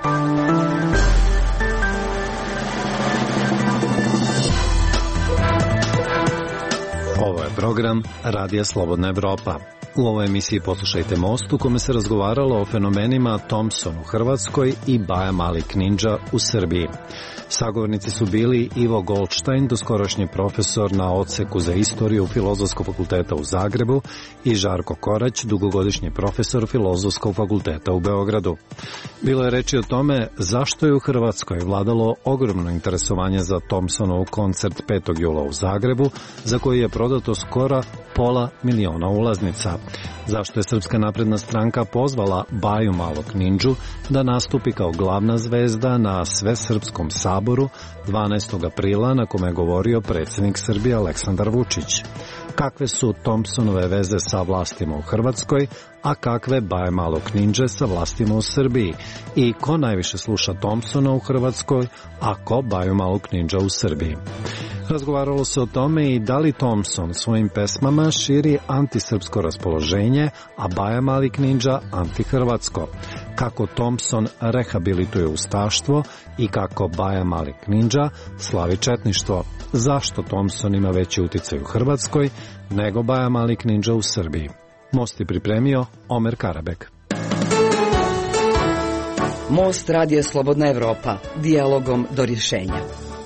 Ovo je program Radija Slobodna Evropa. U ovoj emisiji poslušajte Most u kome se razgovaralo o fenomenima Thompson u Hrvatskoj i Baja Malik Ninja u Srbiji. Sagovornici su bili Ivo Goldstein, doskorašnji profesor na odseku za istoriju Filozofskog fakulteta u Zagrebu, i Žarko Korać, dugogodišnji profesor Filozofskog fakulteta u Beogradu. Bilo je reči o tome zašto je u Hrvatskoj vladalo ogromno interesovanje za Thompsonov koncert 5. jula u Zagrebu, za koji je prodato skoro 500.000 ulaznica. Zašto je Srpska napredna stranka pozvala Baju Malog Ninđu da nastupi kao glavna zvezda na Svesrpskom saboru 12. aprila, na kome je govorio predsjednik Srbije Aleksandar Vučić. Kakve su Thompsonove veze sa vlastima u Hrvatskoj, a kakve Baje Malog Ninđe sa vlastima u Srbiji? I ko najviše sluša Thompsona u Hrvatskoj, a ko Baju Malog Ninđa u Srbiji? Razgovaralo se o tome i da li Thompson svojim pesmama širi antisrpsko raspoloženje, a Baja Malik Ninđa antihrvatsko. Kako Thompson rehabilituje ustaštvo i kako Baja Malik Ninđa slavi četništvo. Zašto Thompson ima veći uticaj u Hrvatskoj nego Baja Malik Ninđa u Srbiji? Most je pripremio Omer Karabek. Most Radija Slobodna Evropa. Dijalogom do rješenja.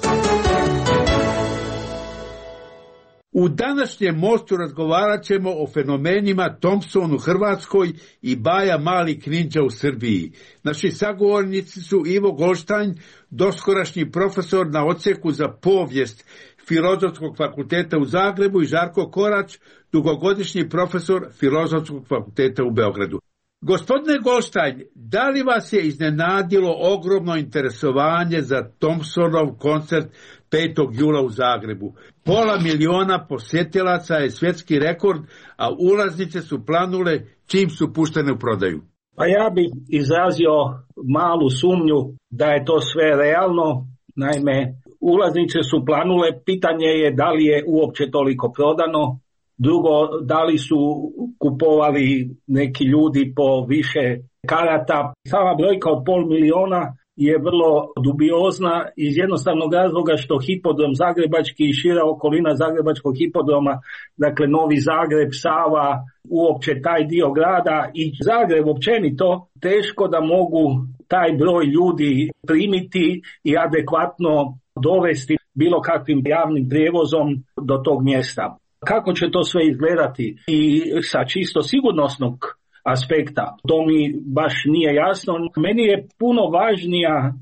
U današnjem Mostu razgovarat ćemo o fenomenima Thompson u Hrvatskoj i Baja Malik Ninđa u Srbiji. Naši sagovornici su Ivo Goldstein, doskorašnji profesor na odseku za povijest Filozofskog fakulteta u Zagrebu, i Žarko Korać, dugogodišnji profesor Filozofskog fakulteta u Beogradu. Gospodine Goldstein, da li vas je iznenadilo ogromno interesovanje za Thompsonov koncert 5. jula u Zagrebu? 500.000 posjetilaca je svjetski rekord, a ulaznice su planule čim su puštene u prodaju. Pa ja bih izrazio malu sumnju da je to sve realno. Naime, ulaznice su planule, pitanje je da li je uopće toliko prodano. Drugo, da li su kupovali neki ljudi po više karata. Sama brojka od 500.000 je vrlo dubiozna iz jednostavnog razloga što hipodrom zagrebački i šira okolina zagrebačkog hipodroma, dakle Novi Zagreb, Sava, uopće taj dio grada i Zagreb općenito, teško da mogu taj broj ljudi primiti i adekvatno dovesti bilo kakvim javnim prijevozom do tog mjesta. Kako će to sve izgledati i sa čisto sigurnosnog aspekta, to mi baš nije jasno. Meni je puno važnija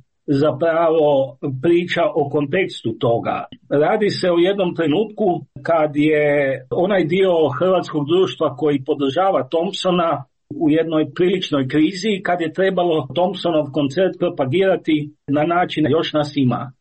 zapravo priča o kontekstu toga. Radi se o jednom trenutku kad je onaj dio hrvatskog društva koji podržava Thompsona u jednoj priličnoj krizi, kad je trebalo Thompsonov koncert propagirati na način još nas ima.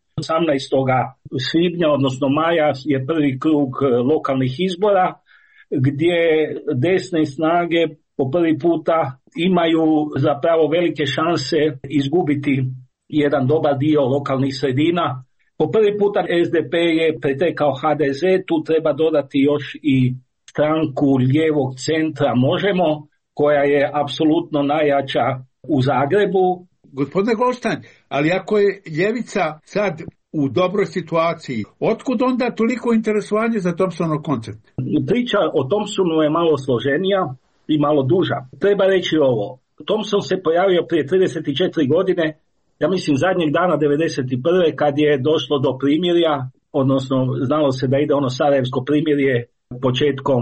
18. svibnja, odnosno maja, je prvi krug lokalnih izbora gdje desne snage po prvi puta imaju zapravo velike šanse izgubiti jedan dobar dio lokalnih sredina. Po prvi puta SDP je pretekao HDZ, tu treba dodati još i stranku lijevog centra Možemo, koja je apsolutno najjača u Zagrebu. Gospodine Goldstein, ali ako je ljevica sad u dobroj situaciji, otkud onda toliko interesovanje za Thompsonov koncert? Priča o Thompsonu je malo složenija i malo duža. Treba reći ovo. Thompson se pojavio prije 34 godine, ja mislim zadnjeg dana 91. kad je došlo do primirja, odnosno znalo se da ide ono Sarajevsko primirje početkom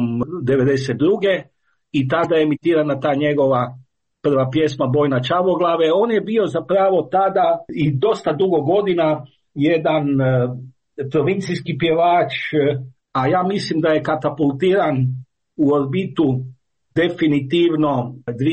92. i tada je emitirana ta njegova prva pjesma Bojna Čavoglave. On je bio zapravo tada i dosta dugo godina jedan provincijski pjevač, a ja mislim da je katapultiran u orbitu definitivno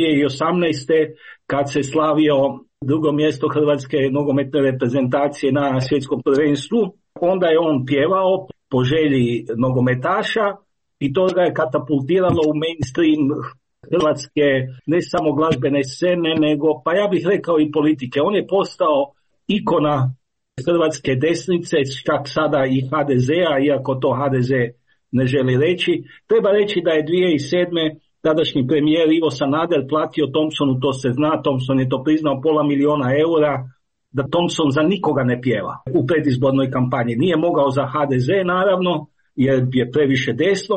2018. kad se slavio drugo mjesto hrvatske nogometne reprezentacije na svjetskom prvenstvu. Onda je on pjevao po želji nogometaša i to ga je katapultiralo u mainstream hrvatske ne samo glazbene scene, nego pa ja bih rekao i politike. On je postao ikona hrvatske desnice, čak sada i HDZ-a, iako to HDZ ne želi reći. Treba reći da je 2007. tadašnji premijer Ivo Sanader platio Thompsonu, to se zna, Thompson je to priznao, $500.000 da Thompson za nikoga ne pjeva u predizbornoj kampanji. Nije mogao za HDZ naravno, jer je previše desno,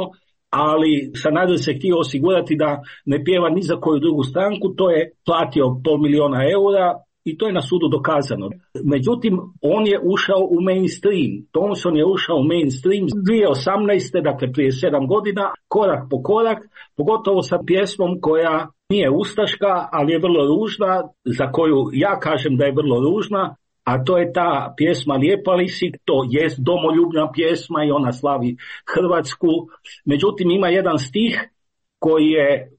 ali Sanader se htio osigurati da ne pjeva ni za koju drugu stranku, to je platio $500.000 i to je na sudu dokazano. Međutim, on je ušao u mainstream. Thompson je ušao u mainstream 2018. dakle prije 7 godina, korak po korak, pogotovo sa pjesmom koja nije ustaška, ali je vrlo ružna, za koju ja kažem da je vrlo ružna, a to je ta pjesma Lijepa li si, to jest domoljubna pjesma i ona slavi Hrvatsku. Međutim, ima jedan stih koji je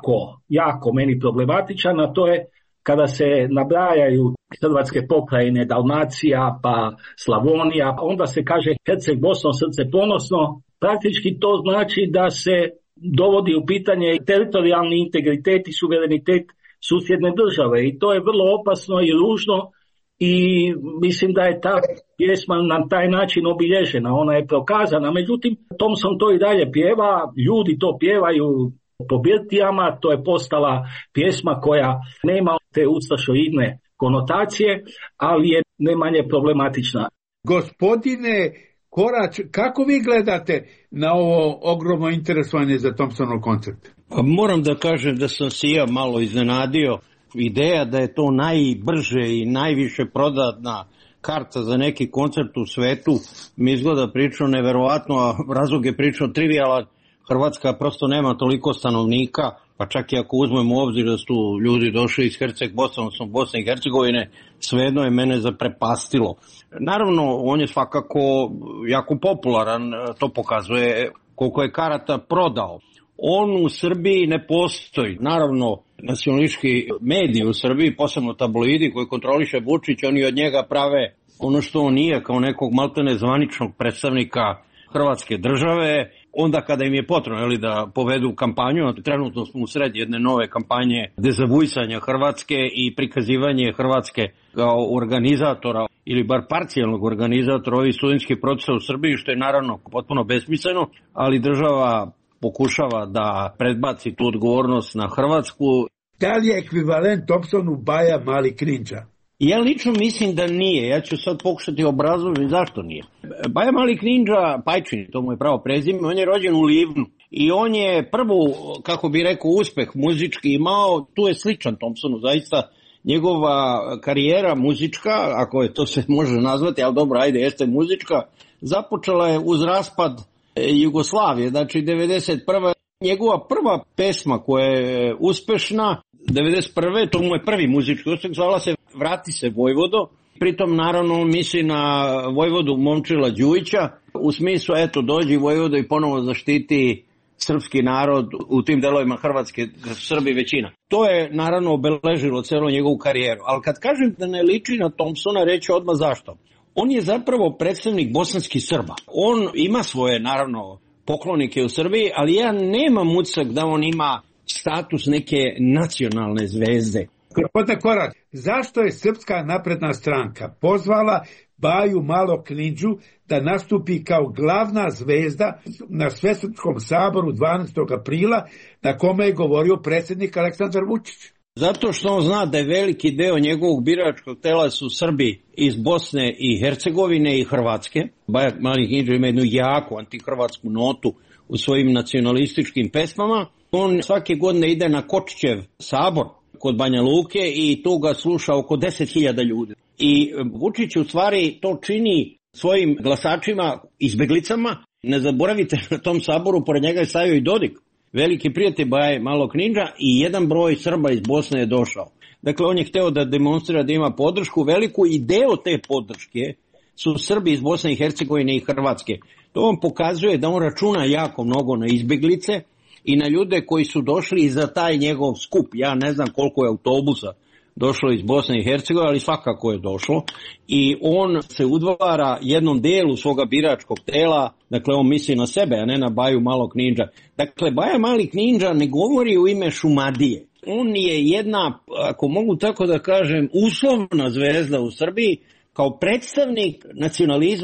jako meni problematičan, a to je kada se nabrajaju hrvatske pokrajine, Dalmacija pa Slavonija, onda se kaže Herceg Bosno, srce ponosno. Praktički to znači da se dovodi u pitanje teritorijalni integritet i suverenitet susjedne države i to je vrlo opasno i ružno i mislim da je ta pjesma na taj način obilježena, ona je prokazana. Međutim, Thompson to i dalje pjeva, ljudi to pjevaju po birtijama, to je postala pjesma koja nema te ustašoidne konotacije, ali je ne manje problematična. Gospodine Korać, kako vi gledate na ovo ogromno interesovanje za Thompsonov koncert? Moram da kažem da sam se ja malo iznenadio. Ideja da je to najbrže i najviše prodatna karta za neki koncert u svetu mi izgleda pričao neverovatno, a razlog je pričao trivijalan. Hrvatska prosto nema toliko stanovnika, pa čak i ako uzmemo u obzir da su ljudi došli iz Herceg Bosne, odnosno Bosne i Hercegovine, svejedno je mene zaprepastilo. Naravno, on je svakako jako popularan, to pokazuje koliko je karata prodao. On u Srbiji ne postoji. Naravno, nacionalistički mediji u Srbiji, posebno tabloidi koji kontroliše Vučić, oni od njega prave ono što on nije, kao nekog maltene zvaničnog predstavnika Hrvatske države, onda kada im je potrebno da povedu kampanju. Trenutno smo u sred jedne nove kampanje dezavuisanja Hrvatske i prikazivanje Hrvatske kao organizatora ili bar parcijalnog organizatora ovih studentskih procesa u Srbiji, što je naravno potpuno besmisleno, ali država pokušava da predbaci tu odgovornost na Hrvatsku. Da li je ekvivalent Thompsonu Baja Mali Kninđa? Ja lično mislim da nije. Ja ću sad pokušati obrazložiti zašto nije. Baja Mali Kninđa, Pajčin, to mu je pravo prezime, on je rođen u Livnu i on je prvu, kako bi rekao, uspeh muzički imao, tu je sličan Thompsonu, zaista njegova karijera muzička, ako je to se može nazvati, ali dobro, ajde, jeste muzička, započela je uz raspad Jugoslavije, znači 91. Njegova prva pesma koja je uspešna, 91. to mu je prvi muzički uspeh, zvala se Vrati se Vojvodo, pritom naravno misli na Vojvodu Momčila Đujića, u smislu eto dođi Vojvodo i ponovo zaštiti srpski narod u tim delovima Hrvatske, Srbi većina. To je naravno obeležilo celu njegovu karijeru, ali kad kažem da ne liči na Thompsona, reći odmah zašto. On je zapravo predstavnik bosanskih Srba. On ima svoje, naravno, poklonike u Srbiji, ali ja nemam utisak da on ima status neke nacionalne zvezde. Gospodine Korać, zašto je Srpska napredna stranka pozvala Baju Malog Kninđu da nastupi kao glavna zvezda na Svesrpskom saboru 12. aprila na kome je govorio predsjednik Aleksandar Vučić? Zato što on zna da je veliki deo njegovog biračkog tela su Srbi iz Bosne i Hercegovine i Hrvatske. Baja Mali Kninđa ima jednu jaku antihrvatsku notu u svojim nacionalističkim pesmama. On svake godine ide na Kočićev sabor kod Banja Luke i tu ga sluša oko 10.000 ljudi. I Vučić u stvari to čini svojim glasačima, izbeglicama. Ne zaboravite, na tom saboru pored njega je stavio i Dodik, veliki prijatelj Baje Malog Kninđa, i jedan broj Srba iz Bosne je došao. Dakle, on je hteo da demonstrira da ima podršku veliku i deo te podrške su Srbi iz Bosne i Hercegovine i Hrvatske. To vam pokazuje da on računa jako mnogo na izbeglice i na ljude koji su došli za taj njegov skup. Ja ne znam koliko je autobusa došlo iz Bosne i Hercegovine, ali svakako je došlo. I on se udvara jednom delu svoga biračkog tela, dakle on misli na sebe, a ne na Baju Malog Kninđa. Dakle, Baja Mali Kninđa ne govori u ime Šumadije. On je jedna, ako mogu tako da kažem, uslovna zvezda u Srbiji, kao predstavnik nacionalizma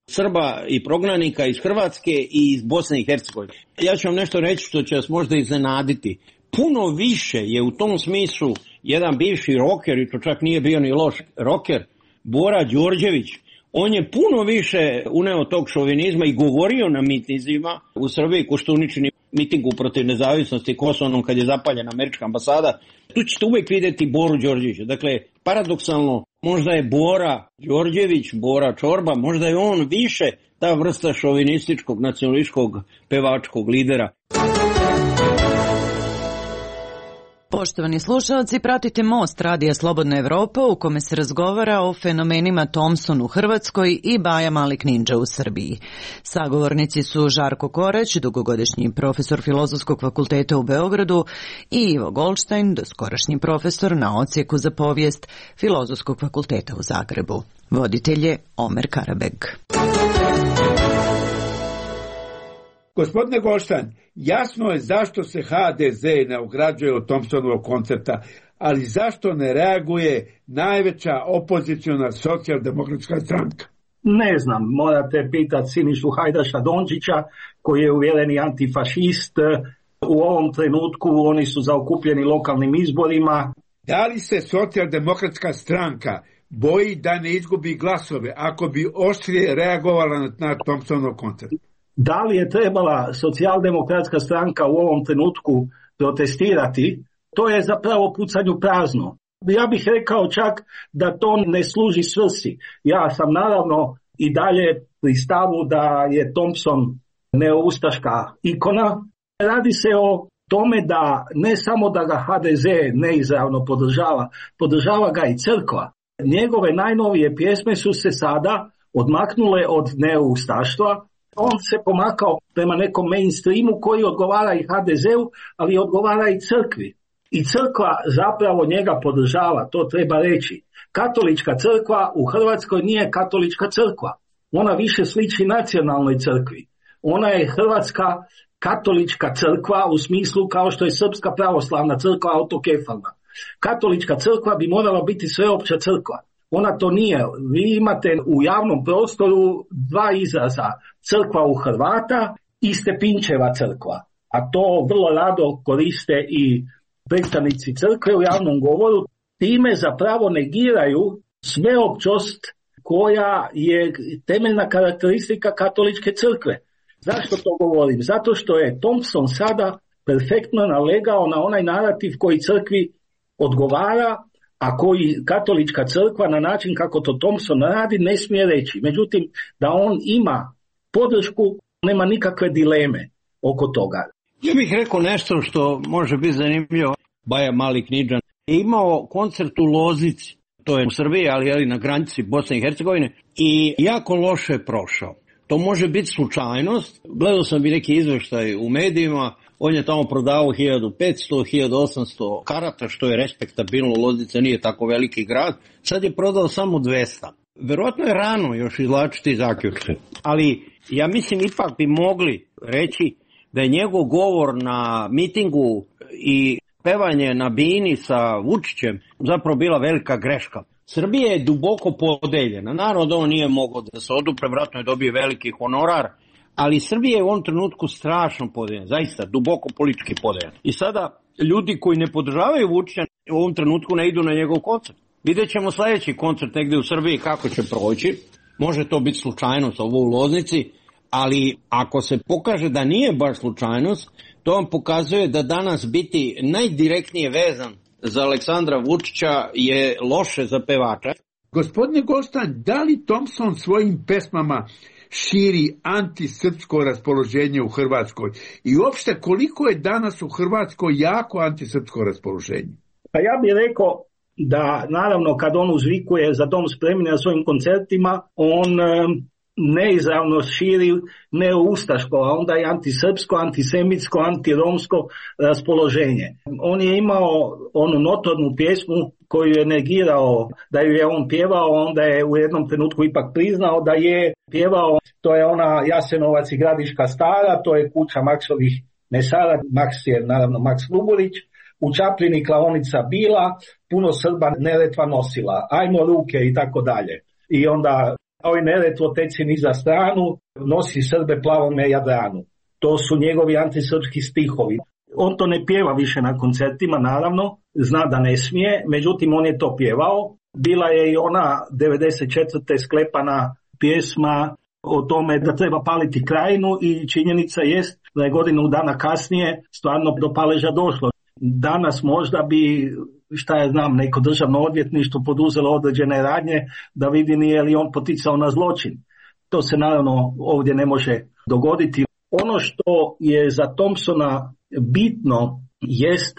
Srba i prognanika iz Hrvatske i iz Bosne i Hercegovine. Ja ću vam nešto reći što će vas možda iznenaditi. Puno više je u tom smislu jedan bivši roker, i to čak nije bio ni loš roker, Bora Đorđević. On je puno više uneo tog šovinizma i govorio na mitinzima u Srbiji, Koštuničini mitingu protiv nezavisnosti Kosovom kad je zapaljena američka ambasada. Tu ćete uvijek vidjeti Boru Đorđevića. Dakle, paradoksalno, možda je Bora Đorđević, Bora Čorba, možda je on više ta vrsta šovinističkog, nacionalističkog, pevačkog lidera. Poštovani slušalci, pratite Most Radija Slobodna Evropa u kome se razgovara o fenomenima Thompson u Hrvatskoj i Baja Malik Ninđa u Srbiji. Sagovornici su Žarko Korać, dugogodišnji profesor Filozofskog fakulteta u Beogradu, i Ivo Goldstein, doskorašnji profesor na odsjeku za povijest Filozofskog fakulteta u Zagrebu. Voditelj je Omer Karabeg. Gospodine Goldstein, jasno je zašto se HDZ ne ograđuje od Thompsonovog koncepta, ali zašto ne reaguje najveća opoziciona socijaldemokratska stranka? Ne znam, morate pitati Sinišu Hajdaša Dončića, koji je uvjereni antifašist. U ovom trenutku oni su zaokupljeni lokalnim izborima. Da li se socijaldemokratska stranka boji da ne izgubi glasove ako bi oštrije reagovala na Thompsonov koncept? Da li je trebala socijaldemokratska stranka u ovom trenutku protestirati, to je zapravo pucanju prazno. Ja bih rekao čak da to ne služi svrsi. Ja sam naravno i dalje pri stavu da je Thompson neoustaška ikona. Radi se o tome da ne samo da ga HDZ neizravno podržava ga i crkva. Njegove najnovije pjesme su se sada odmaknule od neoustaštva. On se pomakao prema nekom mainstreamu koji odgovara i HDZ-u, ali odgovara i crkvi. I crkva zapravo njega podržava, to treba reći. Katolička crkva u Hrvatskoj nije katolička crkva. Ona više sliči nacionalnoj crkvi. Ona je hrvatska katolička crkva u smislu kao što je srpska pravoslavna crkva autokefalna. Katolička crkva bi morala biti sveopća crkva. Ona to nije. Vi imate u javnom prostoru dva izraza, crkva u Hrvata i Stepinčeva crkva. A to vrlo rado koriste i predstavnici crkve u javnom govoru. Time zapravo negiraju sveopćost koja je temeljna karakteristika katoličke crkve. Zašto to govorim? Zato što je Thompson sada perfektno nalegao na onaj narativ koji crkvi odgovara, a koji katolička crkva na način kako to Thompson radi ne smije reći. Međutim, da on ima podršku, nema nikakve dileme oko toga. Ja bih rekao nešto što može biti zanimljivo. Baja Malik Ninđa je imao koncert u Lozici, to je u Srbiji, ali na granici Bosne i Hercegovine, i jako loše je prošao. To može biti slučajnost. Gledao sam i neki izveštaj u medijima. On je tamo prodavao 1500-1800 karata, što je respektabilno. Loznica nije tako veliki grad. Sad je prodao samo 200. Verovatno je rano još izvlačiti zaključke. Ali ja mislim ipak bi mogli reći da je njegov govor na mitingu i pevanje na bini sa Vučićem zapravo bila velika greška. Srbija je duboko podeljena. Naravno da on nije mogao da se odupre, vjerojatno je dobio veliki honorar, ali Srbija je u ovom trenutku strašno podeljena, zaista duboko politički podeljena. I sada ljudi koji ne podržavaju Vučića u ovom trenutku ne idu na njegov koncert. Vidjet ćemo sljedeći koncert negdje u Srbiji kako će proći. Može to biti slučajnost ovo u Loznici, ali ako se pokaže da nije baš slučajnost, to vam pokazuje da danas biti najdirektnije vezan za Aleksandra Vučića je loše za pevača. Gospodine Goldstein, da li Thompson svojim pesmama širi antisrpsko raspoloženje u Hrvatskoj? I uopšte koliko je danas u Hrvatskoj jako antisrpsko raspoloženje? Pa ja bih rekao da naravno kad on uzvikuje Za dom spremni na svojim koncertima, on neizravno širi neoustaško, a onda i antisrpsko, antisemitsko, antiromsko raspoloženje. On je imao onu notornu pjesmu koju je negirao da ju je on pjevao, onda je u jednom trenutku ipak priznao da je pjevao. To je ona Jasenovac i Gradiška stara, to je kuća Maksovih mesara, Maks je naravno Maks Luburić. U Čapljini klaonica bila, puno Srba Neretva nosila, ajmo ruke i tako dalje. I onda Ovaj Neretvo teci niza stranu, nosi Srbe plavome Jadranu. To su njegovi antisrpski stihovi. On to ne pjeva više na koncertima, naravno, zna da ne smije, međutim on je to pjevao. Bila je i ona 94. sklepana pjesma o tome da treba paliti Krajinu i činjenica jest da je godinu dana kasnije stvarno do paleža došlo. Danas možda bi, neko državno odvjetništvo poduzelo određene radnje da vidi nije li on poticao na zločin. To se naravno ovdje ne može dogoditi. Ono što je za Thompsona bitno jest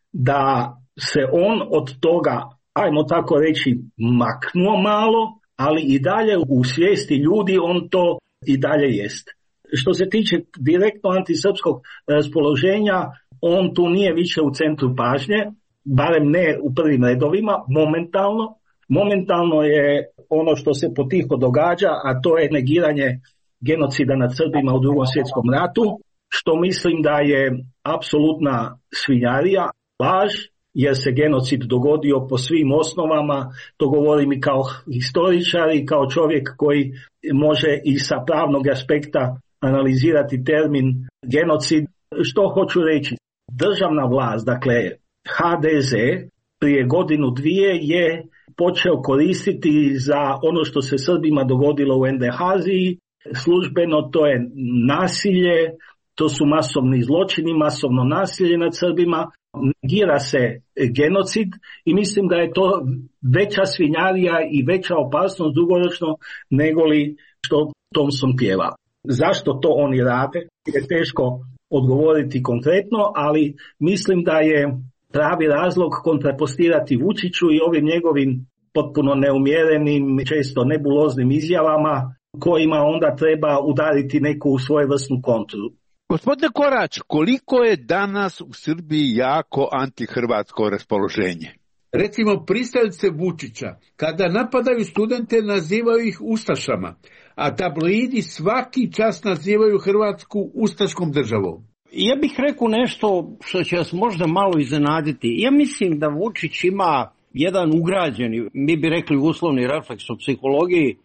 da se on od toga, ajmo tako reći, maknuo malo, ali i dalje u svijesti ljudi on to i dalje jest. Što se tiče direktno antisrpskog raspoloženja, on tu nije više u centru pažnje, barem ne u prvim redovima, momentalno. Momentalno je ono što se potiho događa, a to je negiranje genocida nad Srbima u Drugom svjetskom ratu, što mislim da je apsolutna svinjarija, laž, jer se genocid dogodio po svim osnovama. To govorim i kao historičar i kao čovjek koji može i sa pravnog aspekta analizirati termin genocid. Što hoću reći? Državna vlast, dakle HDZ, prije godinu dvije je počeo koristiti za ono što se Srbima dogodilo u NDH-aziji. Službeno to je nasilje, to su masovni zločini, masovno nasilje nad Srbima, negira se genocid i mislim da je to veća svinjarija i veća opasnost dugoročno nego li što Thompson pjeva. Zašto to oni rade je teško odgovoriti konkretno, ali mislim da je pravi razlog kontrapostirati Vučiću i ovim njegovim potpuno neumjerenim, često nebuloznim izjavama kojima onda treba udariti neku svojevrsnu kontru. Gospodine Korać, koliko je danas u Srbiji jako antihrvatsko raspoloženje? Recimo, pristalice Vučića, kada napadaju studente, nazivaju ih ustašama, a tabloidi svaki čas nazivaju Hrvatsku ustaškom državom. Ja bih rekao nešto što će vas možda malo iznenaditi. Ja mislim da Vučić ima jedan ugrađeni, mi bi rekli uslovni refleks u psihologiji,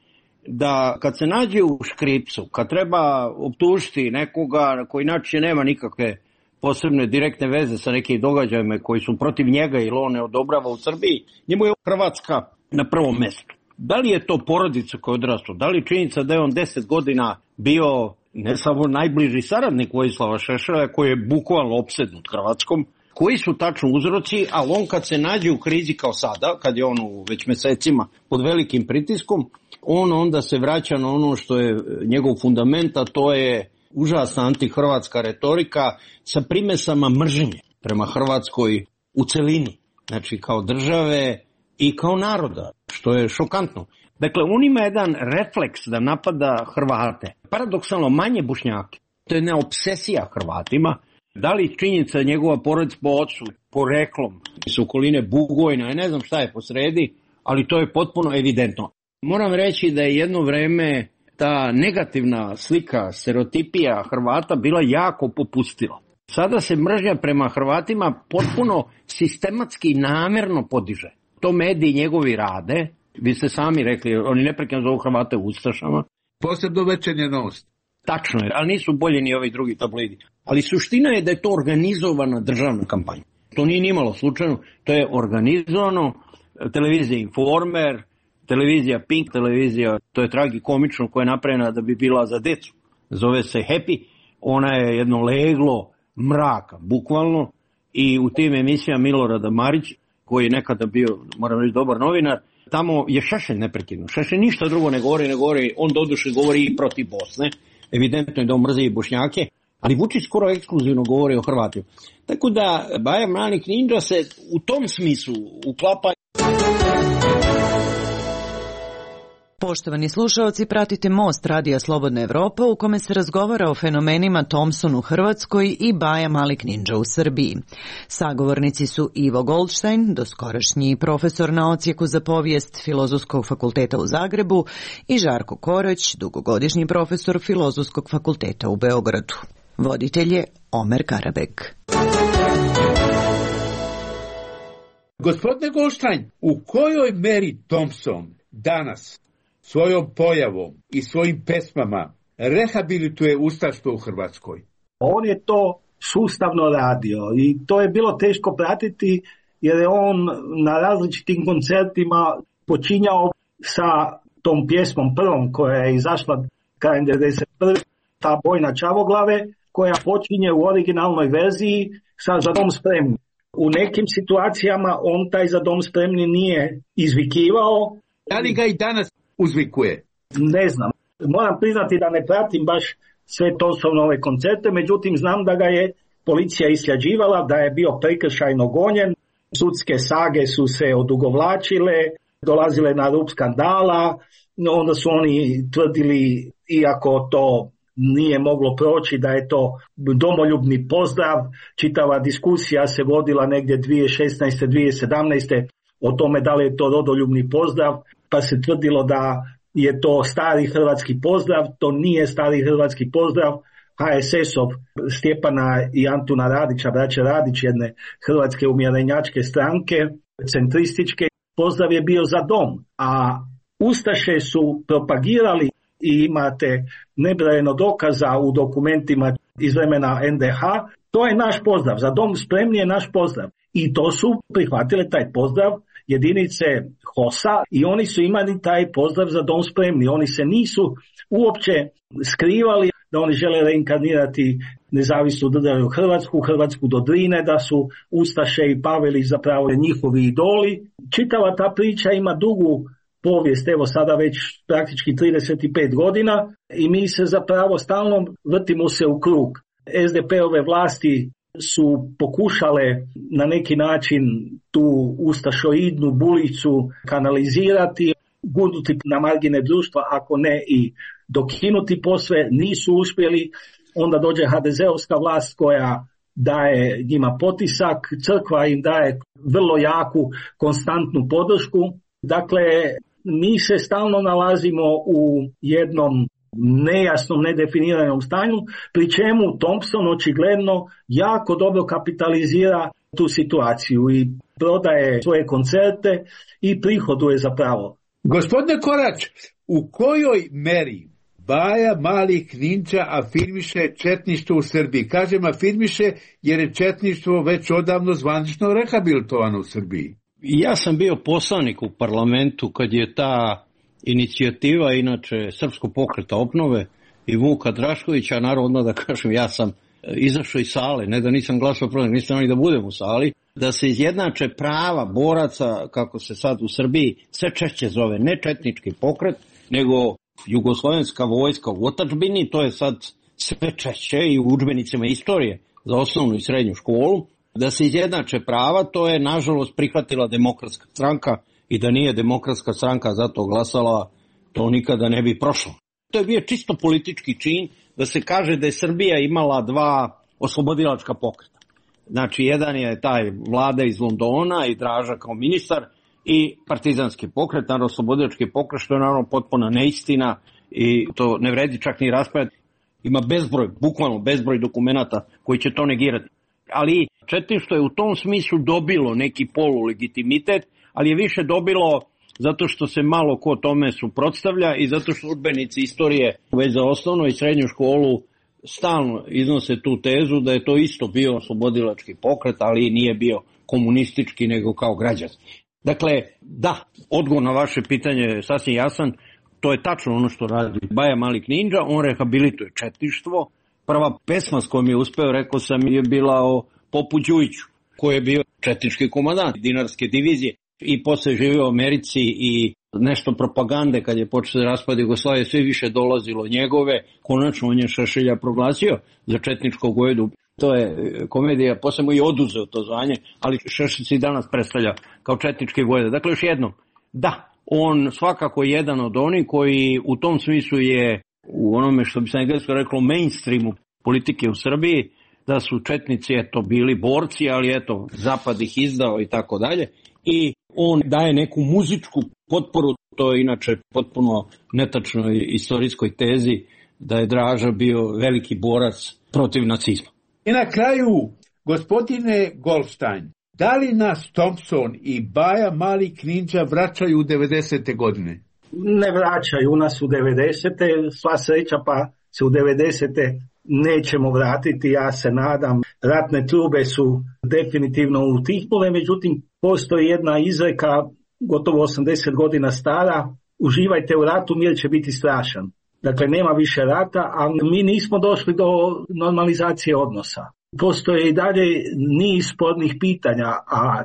da kad se nađe u škripcu, kad treba optužiti nekoga koji inače nema nikakve posebne direktne veze sa nekim događajima koji su protiv njega ili on ne odobrava u Srbiji, njemu je Hrvatska na prvom mjestu. Da li je to porodica koja je odrastao, da li činjenica da je on 10 godina bio ne samo najbliži saradnik Vojislava Šešelja koji je bukvalno opsednut Hrvatskom, koji su tačno uzroci, ali on kad se nađe u krizi kao sada, kad je on već mjesecima pod velikim pritiskom, on onda se vraća na ono što je njegov fundament, a to je užasna antihrvatska retorika sa primesama mržnje prema Hrvatskoj u celini, znači kao države i kao naroda, što je šokantno. Dakle, on ima jedan refleks da napada Hrvate, paradoksalno manje Bošnjake. To je jedna obsesija Hrvatima. Da li činjenica njegova porodica po ocu, poreklom iz okoline Bugojna, ja ne znam šta je posredi, ali to je potpuno evidentno. Moram reći da je jedno vreme ta negativna slika, stereotipija Hrvata bila jako popustila. Sada se mržnja prema Hrvatima potpuno sistematski i namjerno podiže. To mediji njegovi rade, vi ste sami rekli, oni neprekidno zovu Hrvate ustašama. Posebno Večernja Novost. Tačno je, ali nisu bolji ni ovi drugi tabloidi. Ali suština je da je to organizovana državna kampanja. To nije nimalo slučajno, to je organizovano, televizija Informer, televizija Pink, televizija, to je tragikomično, koja je napravljena da bi bila za decu. Zove se Happy, ona je jedno leglo mraka, bukvalno, i u tim emisijama Milorada Marić, koji je nekada bio, moram reći, dobar novinar, tamo je Šešelj neprekidno. Šešelj ništa drugo ne govori, on doduše govori i protiv Bosne, evidentno je da on mrzi i Bošnjake, ali Vučić skoro ekskluzivno govori o Hrvatima. Tako da Baja Mali Knindža se u tom smislu uklapa. Poštovani slušaoci, pratite Most Radija Slobodna Evropa u kome se razgovara o fenomenima Thompson u Hrvatskoj i Baja Mali Knindža u Srbiji. Sagovornici su Ivo Goldstein, doskorašnji profesor na odsjeku za povijest Filozofskog fakulteta u Zagrebu, i Žarko Korać, dugogodišnji profesor Filozofskog fakulteta u Beogradu. Voditelj je Omer Karabek. Gospodine Goldstein, u kojoj meri Thompson danas svojom pojavom i svojim pesmama rehabilituje ustaštvo u Hrvatskoj? On je to sustavno radio i to je bilo teško pratiti jer je on na različitim koncertima počinjao sa tom pjesmom prvom koja je izašla krajem 1991. ta Bojna Čavoglave, koja počinje u originalnoj verziji sa Za dom spremni. U nekim situacijama on taj Za dom spremni nije izvikivao. Da li ga i danas uzvikuje? Ne znam. Moram priznati da ne pratim baš sve Thompsonove koncerte, međutim znam da ga je policija istraživala, da je bio prekršajno gonjen, sudske sage su se odugovlačile, dolazile na rub skandala, onda su oni tvrdili, iako to nije moglo proći, da je to domoljubni pozdrav. Čitava diskusija se vodila negdje 2016. 2017. o tome da li je to rodoljubni pozdrav, pa se tvrdilo da je to stari hrvatski pozdrav. To nije stari hrvatski pozdrav. HSS-ov Stjepana i Antuna Radića, braće Radić, jedne hrvatske umjerenjačke stranke, centrističke, pozdrav je bio Za dom, a ustaše su propagirali i imate nebrojeno dokaza u dokumentima iz vremena NDH, to je naš pozdrav, Za dom spremni je naš pozdrav. I to su prihvatile taj pozdrav jedinice HOS-a i oni su imali taj pozdrav Za dom spremni. Oni se nisu uopće skrivali da oni žele reinkarnirati nezavisnu državu Hrvatsku do Drine, da su ustaše i Pavelić zapravo njihovi idoli. Čitava ta priča ima dugu povijest, evo sada već praktički 35 godina i mi se zapravo stalno vrtimo se u krug. SDP-ove vlasti su pokušale na neki način tu ustašoidnu bulicu kanalizirati, gurnuti na margine društva, ako ne i dokinuti posve, nisu uspjeli. Onda dođe HDZ-ovska vlast koja daje njima potisak, crkva im daje vrlo jaku, konstantnu podršku. Dakle, mi se stalno nalazimo u jednom nejasnom, nedefiniranom stanju, pri čemu Thompson očigledno jako dobro kapitalizira tu situaciju i prodaje svoje koncerte i prihoduje zapravo. Gospodine Korać, u kojoj meri Baja Mali Knindža afirmiše četništvo u Srbiji? Kažem afirmiše jer je četništvo već odavno zvanično rehabilitovano u Srbiji. Ja sam bio poslanik u parlamentu kad je ta inicijativa, inače Srpskog pokreta obnove i Vuka Draškovića, naravno da kažem, ja sam izašao iz sale, ne da nisam glasao protiv, nisam ni da budem u sali, da se izjednače prava boraca, kako se sad u Srbiji sve češće zove, ne četnički pokret, nego jugoslovenska vojska u otadžbini, to je sad sve češće i u udžbenicima istorije za osnovnu i srednju školu, da se izjednače prava, to je nažalost prihvatila Demokratska stranka i da nije Demokratska stranka zato glasala, to nikada ne bi prošlo. To je bio čisto politički čin da se kaže da je Srbija imala dva oslobodilačka pokreta. Znači, jedan je taj Vlada iz Londona i Draža kao ministar i partizanski pokret, naravno oslobodilački pokret, što je naravno potpuna neistina i to ne vredi čak ni raspravljati. Ima bezbroj, bukvalno bezbroj dokumenata koji će to negirati. Ali četništvo je u tom smislu dobilo neki polulegitimitet, ali je više dobilo zato što se malo ko tome suprotstavlja i zato što udžbenici istorije već za osnovnu i srednju školu stalno iznose tu tezu da je to isto bio oslobodilački pokret, ali nije bio komunistički nego kao građanski. Dakle, da, odgovor na vaše pitanje je sasvim jasan, to je tačno ono što radi Baja Mali Knindža, on rehabilituje četništvo. Prva pesma s kojom je uspeo, rekao sam, je bila o Popu Đujiću, koji je bio četnički komandant dinarske divizije i posle živio u Americi i nešto propagande kad je počeo raspad Jugoslavije, sve više dolazilo njegove, konačno on je Šešelja proglasio za četničkog vojvodu. To je komedija, posle mu i oduzeo to zvanje, ali Šešelj se i danas predstavlja kao četnički vojvoda. Dakle, još jednom, da, on svakako je jedan od onih koji u tom smislu je u onome što bi se englesko reklo mainstreamu politike u Srbiji, da su četnici bili borci, ali zapad ih izdao i tako dalje. I on daje neku muzičku potporu, to je inače potpuno netačnoj istorijskoj tezi da je Draža bio veliki borac protiv nacizma. I na kraju, gospodine Goldstein, da li nas Thompson i Baja Mali Knindža vraćaju u 90. godine? Ne vraćaju nas u 90. Sva sreća pa se u 90. nećemo vratiti, ja se nadam. Ratne trube su definitivno utihnule, međutim postoji jedna izreka gotovo 80 godina stara: uživajte u ratu, mir će biti strašan. Dakle, nema više rata, ali mi nismo došli do normalizacije odnosa. Postoje i dalje niz spornih pitanja, a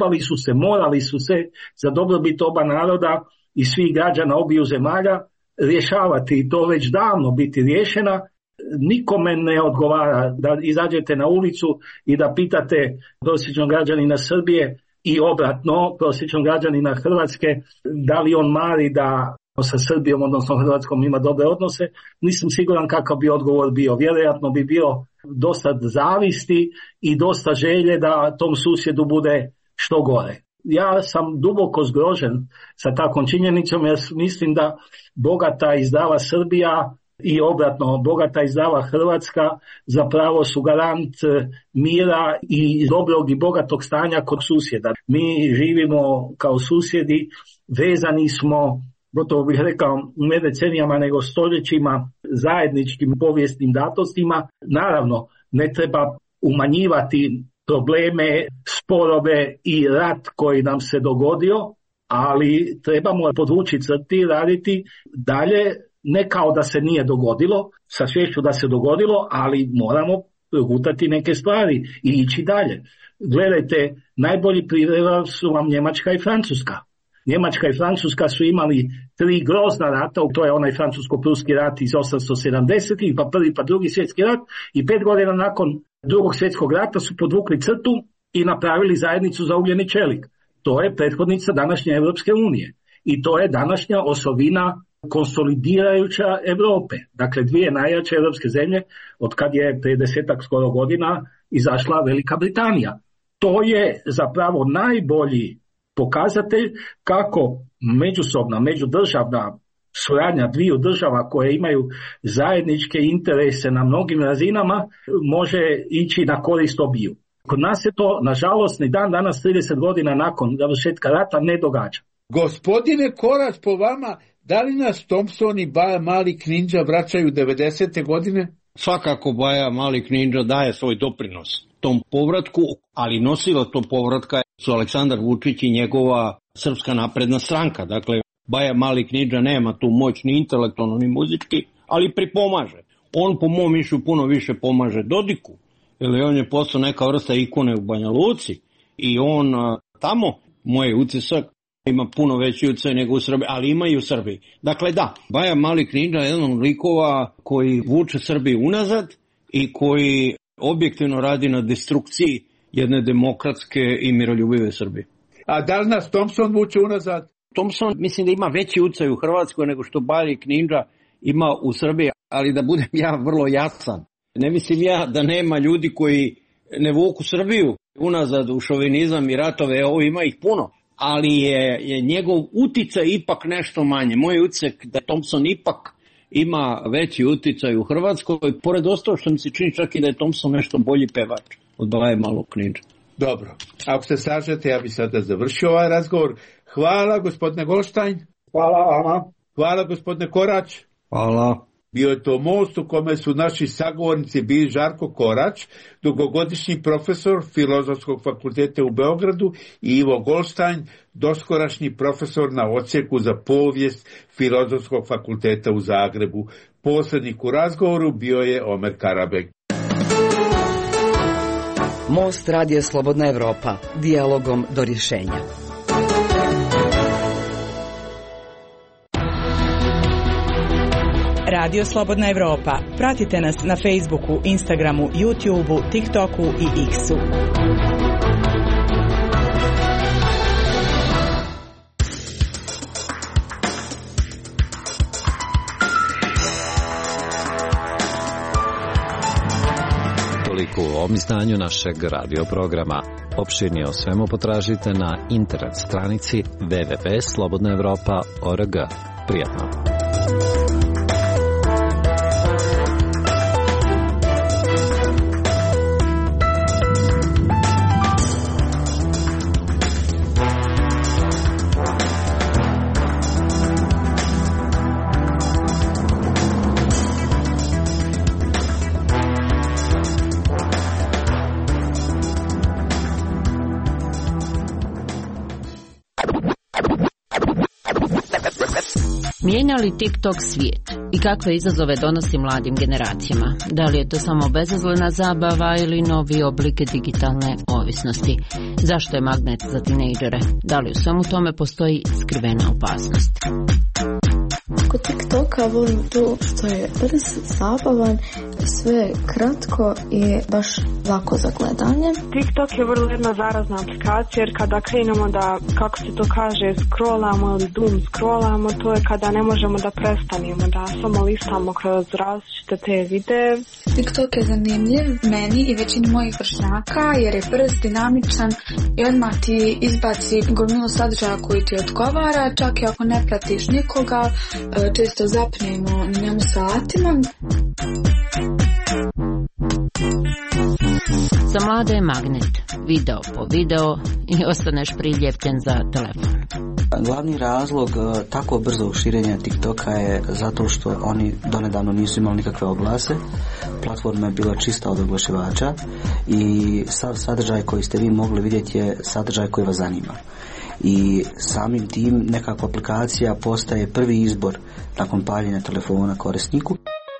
morali su se za dobrobit oba naroda i svih građana obiju zemalja rješavati, i to već davno biti riješena. Nikome ne odgovara da izađete na ulicu i da pitate prosječnog građanina Srbije i obratno prosječnog građanina Hrvatske da li on mari da sa Srbijom, odnosno Hrvatskom, ima dobre odnose. Nisam siguran kakav bi odgovor bio. Vjerojatno bi bio dosta zavisti i dosta želje da tom susjedu bude što gore. Ja sam duboko zgrožen sa takvom činjenicom, jer mislim da bogata i zdrava Srbija i obratno bogata i zdrava Hrvatska zapravo su garant mira i dobrog i bogatog stanja kod susjeda. Mi živimo kao susjedi, vezani smo, gotovo bih rekao, ne decenijama nego stoljećima, zajedničkim povijesnim datostima. Naravno, ne treba umanjivati probleme, sporove i rat koji nam se dogodio, ali trebamo podvući crti i raditi dalje, ne kao da se nije dogodilo, sa sviješću da se dogodilo, ali moramo progutati neke stvari i ići dalje. Gledajte, najbolji primjer su vam Njemačka i Francuska. Njemačka i Francuska su imali 3 grozna rata, to je onaj francusko-pruski rat iz 870-ih, pa prvi pa drugi svjetski rat, i 5 godina nakon drugog svjetskog rata su podvukli crtu i napravili zajednicu za ugljeni čelik. To je prethodnica današnje Europske unije i to je današnja osovina konsolidirajuća Europe. Dakle, 2 najjače europske zemlje od kad je prije 10-ak skoro godina izašla Velika Britanija. To je zapravo najbolji pokazatelj kako međusobna, međudržavna suradnja dviju država koje imaju zajedničke interese na mnogim razinama može ići na korist obiju. Kod nas se to, nažalost, ni dan danas 30 godina nakon završetka rata ne događa. Gospodine Korać, po vama, da li nas Thompson i Baja Mali Knindža vraćaju 90. godine? Svakako Baja Mali Knindža daje svoj doprinos tom povratku, ali nosila to povratka su Aleksandar Vučić i njegova Srpska napredna stranka. Dakle, Baja Mali Knindža nema tu moć ni intelektualno ni muzički, ali pripomaže. On po mom mišljenju puno više pomaže Dodiku, jer on je postao neka vrsta ikone u Banja Luci i on tamo, moj utisak, ima puno veći utjecaj nego u Srbiji, ali ima i u Srbiji. Dakle da, Baja Mali Knindža je jedan od likova koji vuče Srbiju unazad i koji objektivno radi na destrukciji jedne demokratske i miroljubive Srbije. A da li nas Thompson vuče unazad? Thompson mislim da ima veći utjecaj u Hrvatskoj nego što Baja Knindža ima u Srbiji, ali da budem ja vrlo jasan. Ne mislim ja da nema ljudi koji ne vuku Srbiju unazad u šovinizam i ratove, ovo ima ih puno, ali je njegov uticaj ipak nešto manje. Moj utisak da Thompson ipak ima veći uticaj u Hrvatskoj, pored ostalo što mi se čini čak i da je Thompson nešto bolji pevač od Baje Malog Knindže. Dobro, ako se slažete, ja bih sada završio ovaj razgovor. Hvala gospodine Goldstein. Hvala vama. Hvala gospodine Korać. Hvala. Bio je to most u kome su naši sagovornici bili Žarko Korać, dugogodišnji profesor Filozofskog fakulteta u Beogradu, i Ivo Goldstein, doskorašnji profesor na odsjeku za povijest Filozofskog fakulteta u Zagrebu. Posrednik u razgovoru bio je Omer Karabek. Most Radija Slobodna Evropa, dijalogom do rješenja. Radio Slobodna Evropa. Pratite nas na Facebooku, Instagramu, YouTubeu, TikToku i X-u. Toliko u ovom izdanju našeg radio programa. Opširnije o svemu potražite na internet stranici www.slobodnaevropa.org. Prijatno. Mijenja li TikTok svijet i kakve izazove donosi mladim generacijama? Da li je to samo bezazlena zabava ili novi oblik digitalne ovisnosti? Zašto je magnet za tinejdžere? Da li u svemu tome postoji skrivena opasnost? Kod TikToka volim to što je brz, zabavan, sve kratko i baš lako za gledanje. TikTok je vrlo jedna zarazna aplikacija jer kada krenemo da, kako se to kaže, scrollamo ili doom scrollamo, to je kada ne možemo da prestanemo, da samo listamo kroz različite te videe. TikTok je zanimljiv meni i većini mojih vršnjaka jer je brz, dinamičan i odmah ti izbaci gomilu sadržaja koji ti odgovara, čak i ako ne pratiš nikoga, često zapnemo na njemu satima. Za mlade je magnet, video po video i ostaneš priljepten za telefon. Glavni razlog tako brzog širenja TikToka je zato što oni donedavno nisu imali nikakve oglase. Platforma je bila čista od oglašivača i sav sadržaj koji ste vi mogli vidjeti je sadržaj koji vas zanima. I samim tim nekakva aplikacija postaje prvi izbor nakon paljenja telefona korisniku.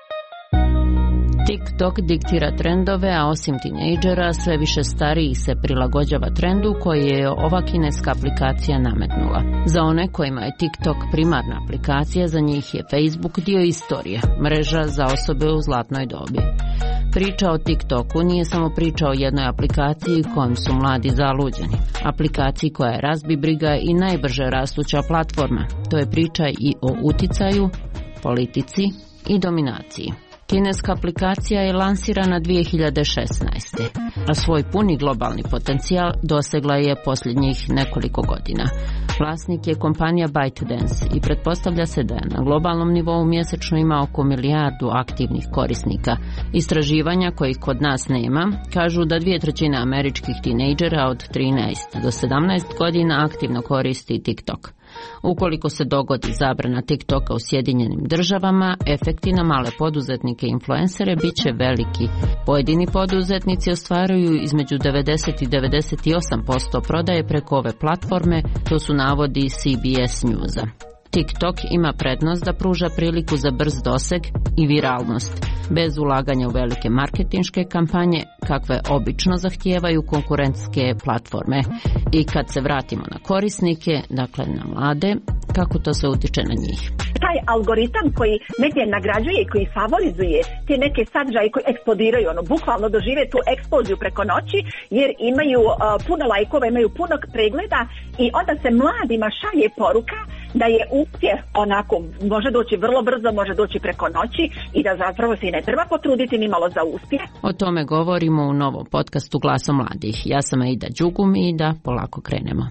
TikTok diktira trendove, a osim tinejdžera sve više starijih se prilagođava trendu koji je ova kineska aplikacija nametnula. Za one kojima je TikTok primarna aplikacija, za njih je Facebook dio istorije, mreža za osobe u zlatnoj dobi. Priča o TikToku nije samo priča o jednoj aplikaciji kojom su mladi zaluđeni. Aplikaciji koja je razbibriga i najbrže rastuća platforma. To je priča i o uticaju, politici i dominaciji. Kineska aplikacija je lansirana 2016. a svoj puni globalni potencijal dosegla je posljednjih nekoliko godina. Vlasnik je kompanija ByteDance i pretpostavlja se da je na globalnom nivou mjesečno ima oko 1 milijardu aktivnih korisnika. Istraživanja kojih kod nas nema kažu da 2/3 američkih tinejdžera od 13 do 17 godina aktivno koristi TikTok. Ukoliko se dogodi zabrana TikToka u Sjedinjenim Državama, efekti na male poduzetnike i influencere bit će veliki. Pojedini poduzetnici ostvaruju između 90 i 98% prodaje preko ove platforme, to su navodi CBS Newsa. TikTok ima prednost da pruža priliku za brz doseg i viralnost, bez ulaganja u velike marketinške kampanje, kakve obično zahtijevaju konkurentske platforme. I kad se vratimo na korisnike, dakle na mlade, kako to se utiče na njih? Taj algoritam koji medije nagrađuje i koji favorizuje te neke sadržaje koji eksplodiraju, bukvalno dožive tu eksploziju preko noći jer imaju puno lajkova, imaju puno pregleda i onda se mladima šalje poruka da je uspjeh onako, može doći vrlo brzo, može doći preko noći i da zapravo se i ne treba potruditi ni malo za uspjeh. O tome govorimo u novom podcastu Glasom mladih. Ja sam Aida Đugum i da polako krenemo.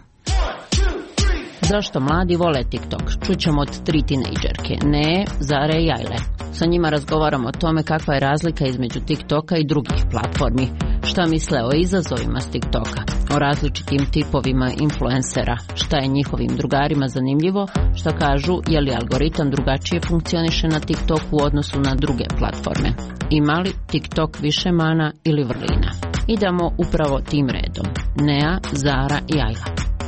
Zašto mladi vole TikTok? Čućemo od 3 tinejdžerke, Ne, Zare i Ajle. Sa njima razgovaramo o tome kakva je razlika između TikToka i drugih platformi, šta misle o izazovima s TikToka, o različitim tipovima influencera, šta je njihovim drugarima zanimljivo, šta kažu je li algoritam drugačije funkcioniše na TikToku u odnosu na druge platforme. Ima li TikTok više mana ili vrlina? Idemo upravo tim redom. Nea, Zara i Ajla.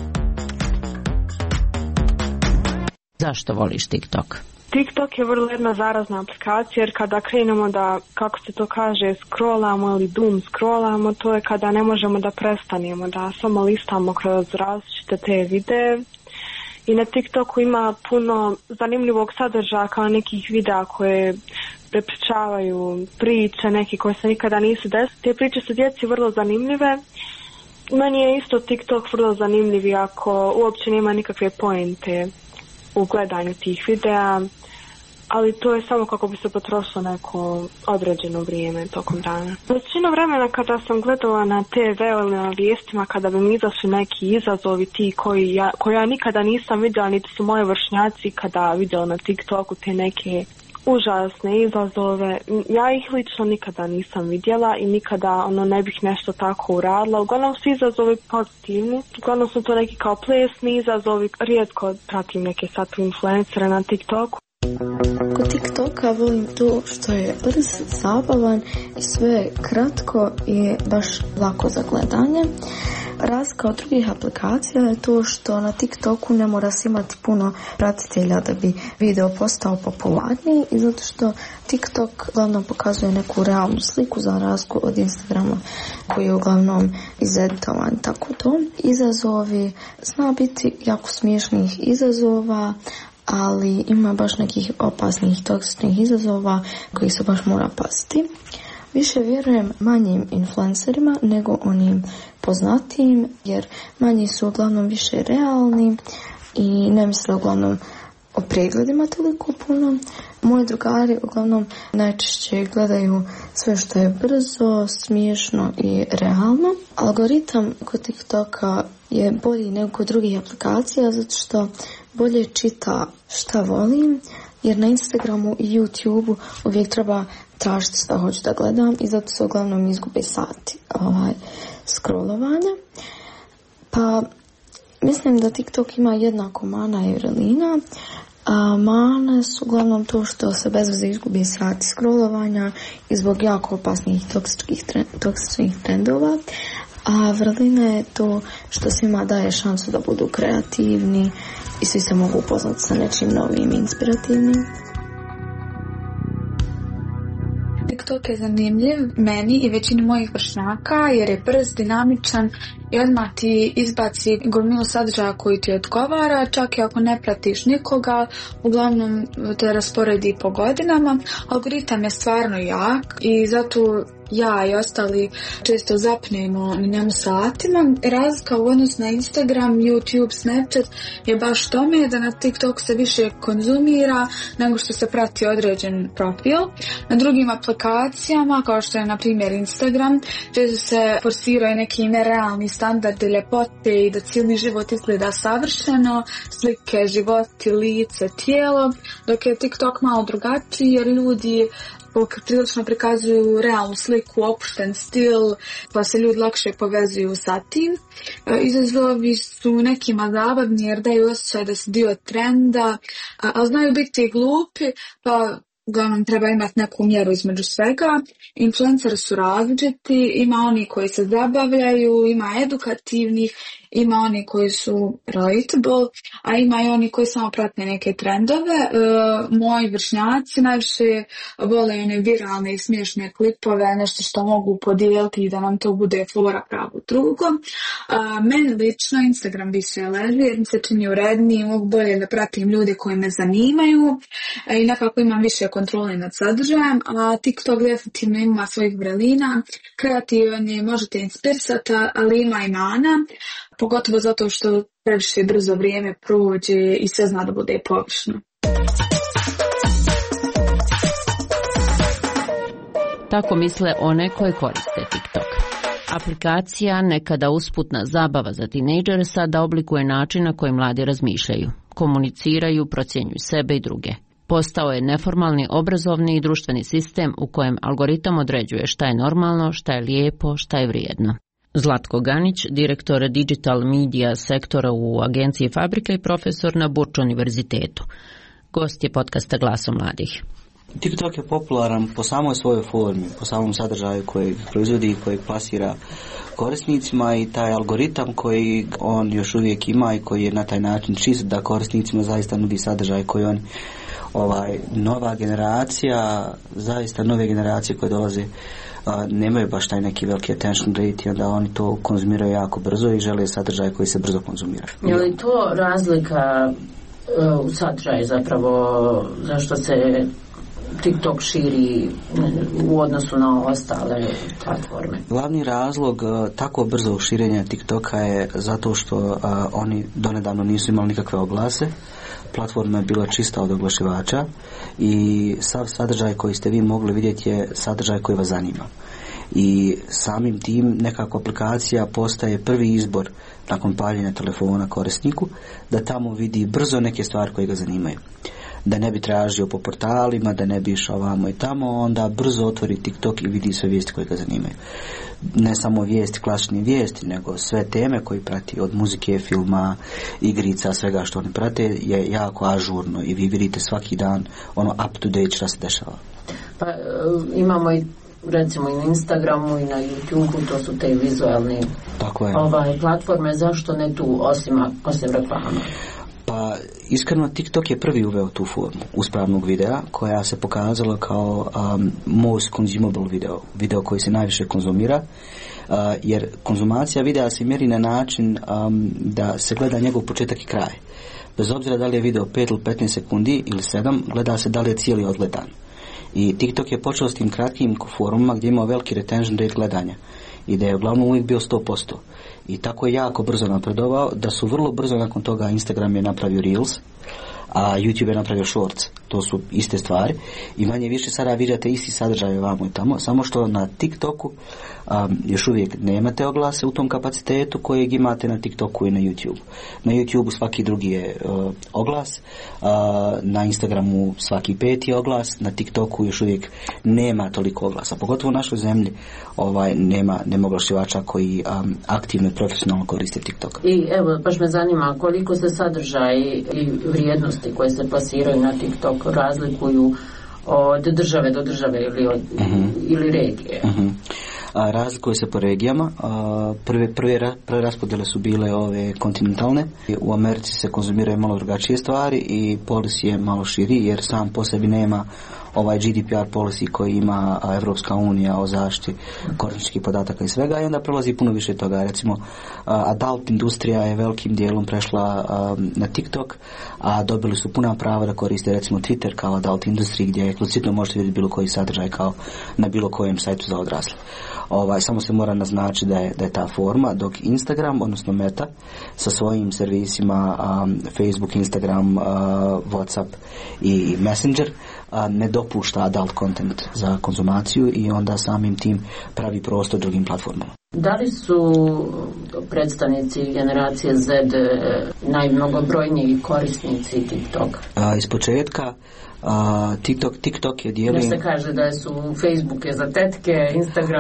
Zašto voliš TikTok? TikTok je vrlo jedna zarazna aplikacija jer kada krenemo da, kako se to kaže, scrollamo ili doom scrollamo, to je kada ne možemo da prestanemo, da samo listamo kroz različite te videe. I na TikToku ima puno zanimljivog sadržaja kao nekih videa koje prepričavaju priče, neke koje se nikada nisu desile. Te priče su djeci vrlo zanimljive. Meni je isto TikTok vrlo zanimljiv ako uopće nema nikakve pointe u gledanju tih videa, ali to je samo kako bi se potrošilo neko određeno vrijeme tokom dana. Većinu vremena kada sam gledala na TV ili na vijestima, kada bi mi izašli neki izazovi ti koje ja nikada nisam vidjela, niti su moje vršnjaci kada vidjela na TikToku te neke užasne izazove, ja ih lično nikada nisam vidjela i nikada ne bih nešto tako uradila. Uglavnom su izazovi pozitivni, uglavnom su to neki kao plesni izazovi, rijetko pratim neke sad influencere na TikToku. Kod TikToka volim to što je brz, zabavan i sve kratko i baš lako za gledanje. Razlika od drugih aplikacija je to što na TikToku ne mora se imati puno pratitelja da bi video postao popularniji i zato što TikTok uglavnom pokazuje neku realnu sliku za razliku od Instagrama koji je uglavnom izeditovan, tako to. Izazovi, zna biti jako smiješnih izazova, ali ima baš nekih opasnih toksičnih izazova koji se baš mora paziti. Više vjerujem manjim influencerima nego onim poznatijim, jer manji su uglavnom više realni i ne misle uglavnom o pregledima toliko puno. Moji drugari uglavnom najčešće gledaju sve što je brzo, smiješno i realno. Algoritam kod TikToka je bolji nego kod drugih aplikacija zato što bolje čita šta volim, jer na Instagramu i YouTubeu uvijek treba tražiti šta hoću da gledam i zato se uglavnom izgube sati scrollovanja. Pa mislim da TikTok ima jednako mana i vrlina. A mane su uglavnom to što se bez veze izgubi sati scrollovanja i zbog jako opasnih toksičnih trendova. A vrlina je to što svima daje šansu da budu kreativni i svi se mogu upoznati sa nečim novim i inspirativnim. TikTok je zanimljiv meni i većini mojih vršnjaka jer je brz, dinamičan i odmah ti izbaci gomilu sadržaja koji ti odgovara, čak i ako ne pratiš nikoga, uglavnom te rasporedi po godinama. Algoritam je stvarno jak i zato ja i ostali često zapnemo na njemu satima. Razlika u odnosu na Instagram, YouTube, Snapchat je baš tome da na TikTok se više konzumira nego što se prati određen profil. Na drugim aplikacijama, kao što je na primjer Instagram, često se forsiraju neki nerealni standardi ljepote i da cijeli život izgleda savršeno, slike, životi, lice, tijelo, dok je TikTok malo drugačiji jer ljudi prilično prikazuju realnu sliku, opušten stil, pa se ljudi lakše povezuju sa tim. Izazovi su nekima zabavni jer daju osjećaj da su dio trenda, ali znaju biti glupi, pa uglavnom treba imati neku mjeru između svega. Influenceri su različiti, ima oni koji se zabavljaju, ima edukativnih, ima oni koji su relatable, a ima i oni koji samo prate neke trendove. Moji vršnjaci najviše vole one viralne i smiješne klipove, nešto što mogu podijeliti da nam to bude flora pravo drugo. Meni lično Instagram više leži jer mi se čini uredniji, mogu bolje da pratim ljude koji me zanimaju i nekako imam više kontrole nad sadržajem, a TikTok definitivno ima svojih vrelina, kreativan je, možete inspirisati, ali ima i mana, pogotovo zato što previše brzo vrijeme prođe i sve zna da bude površno. Tako misle one koje koriste TikTok. Aplikacija, nekada usputna zabava za tinejdžere, sada oblikuje način na koji mladi razmišljaju, komuniciraju, procjenjuju sebe i druge. Postao je neformalni obrazovni i društveni sistem u kojem algoritam određuje šta je normalno, šta je lijepo, šta je vrijedno. Zlatko Ganić, direktor digital media sektora u agenciji Fabrika i profesor na Burč univerzitetu. Gost je podcasta Glaso mladih. TikTok je popularan po samoj svojoj formi, po samom sadržaju koji proizvodi i koji plasira korisnicima i taj algoritam koji on još uvijek ima i koji je na taj način čist da korisnicima zaista nudi sadržaj koji on nova generacija, zaista nove generacije koje dolaze nemaju baš taj neki veliki attention rate i onda oni to konzumiraju jako brzo i žele sadržaj koji se brzo konzumira. Je li to razlika u sadržaju zapravo zašto se TikTok širi u odnosu na ostale platforme? Glavni razlog tako brzo širenja TikToka je zato što oni donedavno nisu imali nikakve oglase. Platforma je bila čista od oglašivača i sav sadržaj koji ste vi mogli vidjeti je sadržaj koji vas zanima. I samim tim nekako aplikacija postaje prvi izbor nakon paljenja telefona korisniku da tamo vidi brzo neke stvari koje ga zanimaju. Da ne bi tražio po portalima, da ne bi išao ovamo i tamo, onda brzo otvori TikTok i vidi sve vijesti koje ga zanimaju. Ne samo vijesti, klasične vijesti, nego sve teme koje prati, od muzike, filma, igrica, svega što oni prate je jako ažurno i vi vidite svaki dan up to date šta se dešava. Pa imamo i recimo i na Instagramu i na YouTubeu, to su te vizualne platforme, zašto ne tu osim reklama? Pa iskreno TikTok je prvi uveo tu formu uspravnog videa koja se pokazala kao most consumable video koji se najviše konzumira, jer konzumacija videa se mjeri na način da se gleda njegov početak i kraj. Bez obzira da li je video 5 ili 15 sekundi ili 7, gleda se da li je cijeli odgledan. I TikTok je počeo s tim kratkim forumima gdje je imao veliki retention rate gledanja i da je uglavnom uvijek bio 100%. I tako je jako brzo napredovao da su vrlo brzo nakon toga Instagram je napravio Reels, a YouTube je napravio Shorts. To su iste stvari i manje više sada vidite isti sadržaj ovamo i tamo, samo što na TikToku još uvijek nemate oglase u tom kapacitetu kojeg imate na TikToku i na YouTube. Na YouTube svaki drugi je oglas, na Instagramu svaki 5. oglas, na TikToku još uvijek nema toliko oglasa, pogotovo u našoj zemlji nema oglašivača koji aktivno i profesionalno koriste TikTok. I evo, baš me zanima koliko se sadržaj i vrijednosti koje se plasiraju na TikTok razlikuju od države do države ili regije. Razlikuje se po regijama. Prve raspodjele su bile ove kontinentalne. U Americi se konzumiraju malo drugačije stvari i policy je malo širi jer sam po sebi nema ovaj GDPR policy koji ima Evropska unija o zaštiti korisničkih podataka i svega, i onda prelazi puno više toga. Recimo, adult industrija je velikim dijelom prešla na TikTok, a dobili su puna prava da koriste recimo Twitter kao adult industriji gdje eksplicitno možete vidjeti bilo koji sadržaj kao na bilo kojem sajtu za odrasle. Samo se mora naznačiti da je ta forma, dok Instagram, odnosno Meta, sa svojim servisima Facebook, Instagram, WhatsApp i Messenger ne dopušta adult content za konzumaciju i onda samim tim pravi prostor drugim platformama. Da li su predstavnici generacije Z najmnogobrojniji korisnici TikToka? Iz početka TikTok je dijelio... Da se kaže da su Facebook je za tetke, Instagram...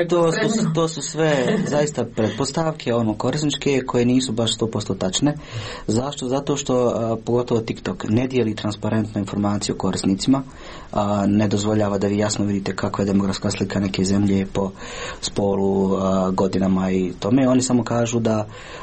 To su sve zaista pretpostavke, korisničke, koje nisu baš 100% tačne. Zašto? Zato što pogotovo TikTok ne dijeli transparentnu informaciju o korisnicima, ne dozvoljava da vi jasno vidite kakva je demografska slika neke zemlje po spolu, godinama i tome. Oni samo kažu da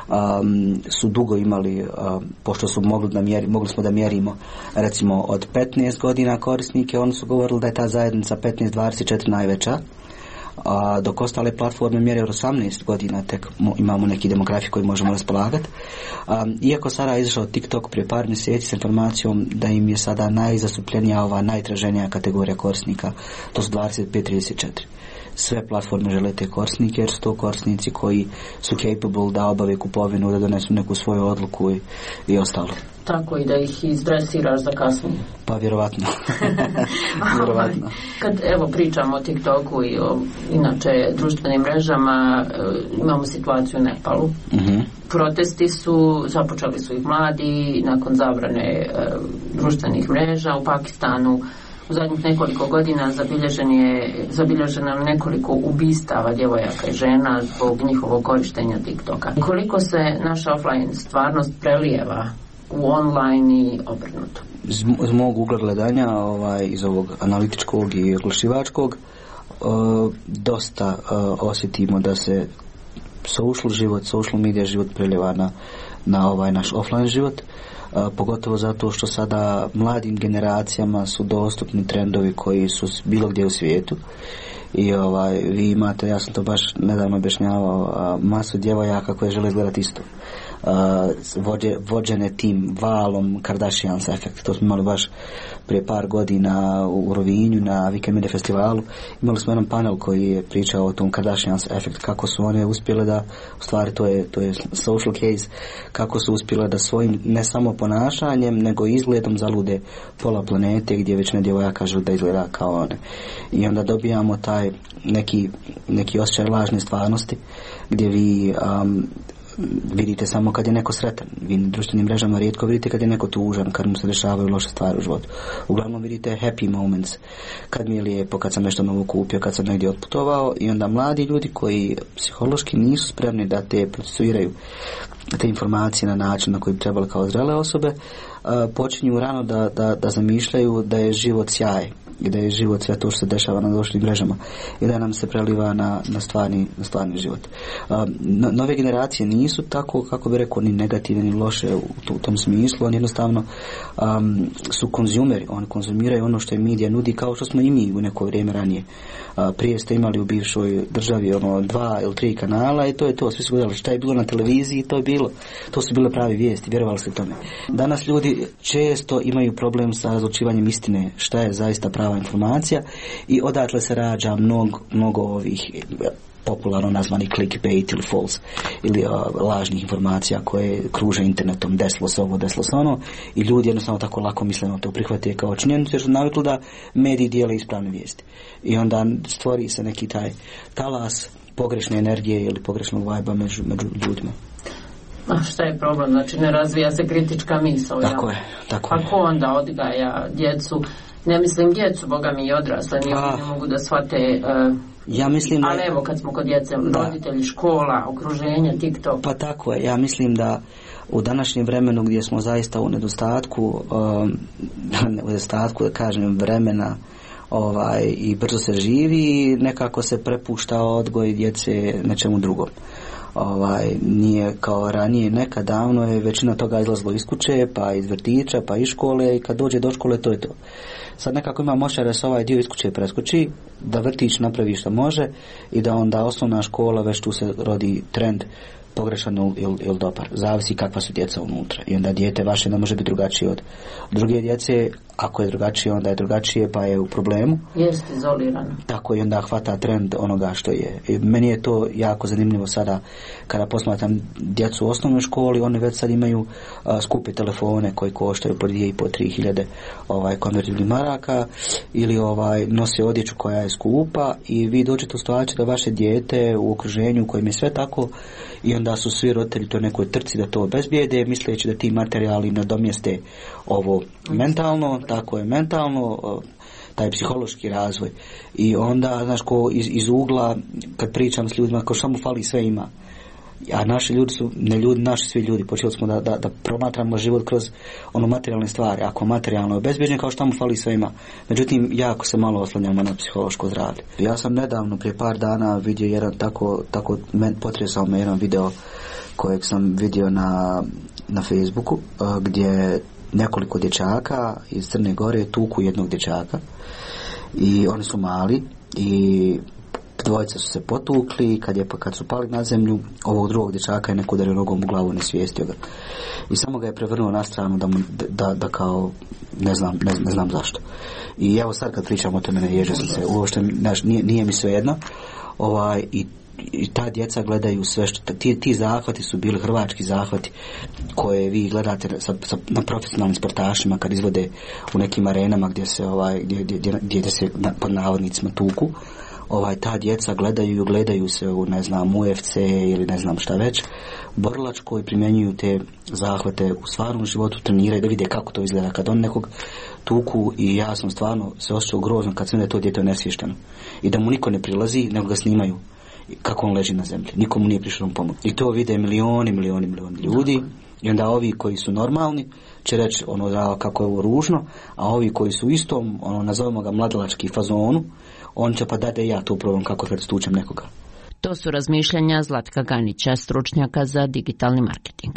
su dugo imali, pošto su mogli smo da mjerimo recimo od 15 godina korisnike, oni su govorili da je ta zajednica 15-24 najveća, dok ostale platforme mjere od 18 godina tek imamo neki demografi koji možemo raspolagati. Iako sada je izašao TikTok prije par mjeseci s informacijom da im je sada najzastupljenija najtraženija kategorija korisnika, to su 25-34. Sve platforme žele te korisnike jer su to korisnici koji su capable da obave kupovinu, da donesu neku svoju odluku i ostalo. Tako i da ih izdresiraš za kasnije. Pa vjerovatno. Kad pričamo o TikToku i o inače društvenim mrežama, imamo situaciju u Nepalu. Protesti započeli su ih mladi nakon zabrane društvenih mreža. U Pakistanu u zadnjih nekoliko godina zabilježeno nekoliko ubistava djevojaka i žena zbog njihovog korištenja TikToka. Koliko se naša offline stvarnost prelijeva u online i obrnuto? Iz mog ugla gledanja, iz ovog analitičkog i oglašivačkog, dosta osjetimo da se social media život prelijeva na ovaj naš offline život. Pogotovo zato što sada mladim generacijama su dostupni trendovi koji su bilo gdje u svijetu i vi imate, ja sam to baš nedavno objašnjavao, masu djevojaka koje žele izgledati isto, vođene tim valom Kardashians efekt. To smo imali baš prije par godina u Rovinju na Weekend Media festivalu. Imali smo jedan panel koji je pričao o tom Kardashians efekt, kako su one uspjele da, u stvari to je social case, kako su uspjele da svojim ne samo ponašanjem nego i izgledom zalude pola planete gdje već ne djevojaka žele da izgleda kao one. I onda dobijamo taj neki osjećaj lažne stvarnosti gdje vi vidite samo kad je neko sretan. Vi na društvenim mrežama rijetko vidite kad je neko tužan, kad mu se dešavaju loše stvari u životu. Uglavnom vidite happy moments, kad mi je lijepo, kad sam nešto novo kupio, kad sam negdje otputovao, i onda mladi ljudi koji psihološki nisu spremni da te procesuiraju te informacije na način na koji bi trebali kao zrele osobe, počinju rano da zamišljaju da je život sjaj i da je život sve to što se dešava na društvenim mrežama i da nam se preliva na stvarni život. Nove generacije nisu tako, kako bi rekao, ni negativne ni loše u tom smislu, oni jednostavno su konzumeri, oni konzumiraju ono što je medija nudi, kao što smo i mi u neko vrijeme ranije. Prije ste imali u bivšoj državi 2 ili 3 kanala i to je to, svi su gledali šta je bilo na televiziji, to su bile pravi vijesti, vjerovali ste tome. Danas ljudi često imaju problem sa razlučivanjem istine, šta je zaista prava informacija, i odatle se rađa mnogo ovih popularno nazvani clickbait ili false ili lažnih informacija koje kruže internetom, desilo se ovo, desilo se ono, i ljudi jednostavno tako lako misleno to prihvate kao činjenicu jer su navikli da mediji dijele ispravne vijesti i onda stvori se neki taj talas pogrešne energije ili pogrešnog vajba među ljudima. A šta je problem? Znači ne razvija se kritička misao. Tako je. Pa ko onda odgaja djecu? Ne mislim djecu, boga mi i odrasle, ne mogu da shvate. Ja mislim da... Ali evo kad smo kod djece, roditelji, škola, okruženje, TikTok. Pa tako je, ja mislim da u današnjem vremenu gdje smo zaista u nedostatku da kažem vremena i brzo se živi, nekako se prepušta odgoj djece nečemu drugom. Nije kao ranije, nekad davno je većina toga izlazilo iz kuće, pa iz vrtića, pa iz škole, i kad dođe do škole to je to. Sad nekako ima moćar da se ovaj dio iz kuće preskoči, da vrtić napravi što može i da onda osnovna škola, već tu se rodi trend pogrešan ili dobar. Zavisi kakva su djeca unutra. I onda dijete vaše ne može biti drugačije od druge djece. Ako je drugačije, onda je drugačije, pa je u problemu. Jeste izolirano. Tako, i onda hvata trend onoga što je. I meni je to jako zanimljivo sada kada posmatram djecu u osnovnoj školi, oni već sad imaju skupe telefone koji koštaju po 2.500 do 3.000 konvertibilnih maraka ili nose odjeću koja je skupa, i vi dođete u situaciju da vaše dijete u okruženju u kojem je sve tako, i onda su svi roditelji to nekoj trci da to obezbijede, misleći da ti materijali nadomjeste ovo mentalno, tako je mentalno, taj psihološki razvoj. I onda, znaš, ko iz ugla, kad pričam s ljudima, ko samo fali sve ima. A naši ljudi su, ne ljudi, naši svi ljudi, počeli smo da promatramo život kroz materijalne stvari. Ako materijalno je obezbeđen, kao što mu fali sve ima. Međutim, jako se malo oslanjamo na psihološko zdravlje. Ja sam nedavno, prije par dana, vidio jedan tako potresao me jedan video kojeg sam vidio na Facebooku, gdje nekoliko dječaka iz Crne Gore tuku jednog dječaka, i oni su mali, i dvojica su se potukli, kad su pali na zemlju, ovog drugog dječaka je neko udario nogom u glavu, ne svijestio ga. I samo ga je prevrnuo na stranu da kao, ne znam zašto. I evo sad kad pričam o tome, ne ježio sam se, uopšte nije mi svejedno. I ta djeca gledaju sve što ti zahvati su bili hrvački zahvati koje vi gledate na profesionalnim sportašima kad izvode u nekim arenama gdje se pod navodnicima tuku. Ta djeca gledaju se u UFC ili ne znam šta već, borilačko, i primjenjuju te zahvate u stvarnom životu, treniraju da vide kako to izgleda kad on nekog tuku. I ja sam stvarno se osjećao grozno kad sam da je to dijete nesvješteno i da mu niko ne prilazi, nego ga snimaju kako on leži na zemlji, nikomu nije prišao pomoć. I to vide milioni ljudi, i onda ovi koji su normalni će reći kako je ovo ružno, a ovi koji su u istom, nazovemo ga mladalački fazonu, on će pa da ja to probam kako kad stučem nekoga. To su razmišljanja Zlatka Ganića, stručnjaka za digitalni marketing.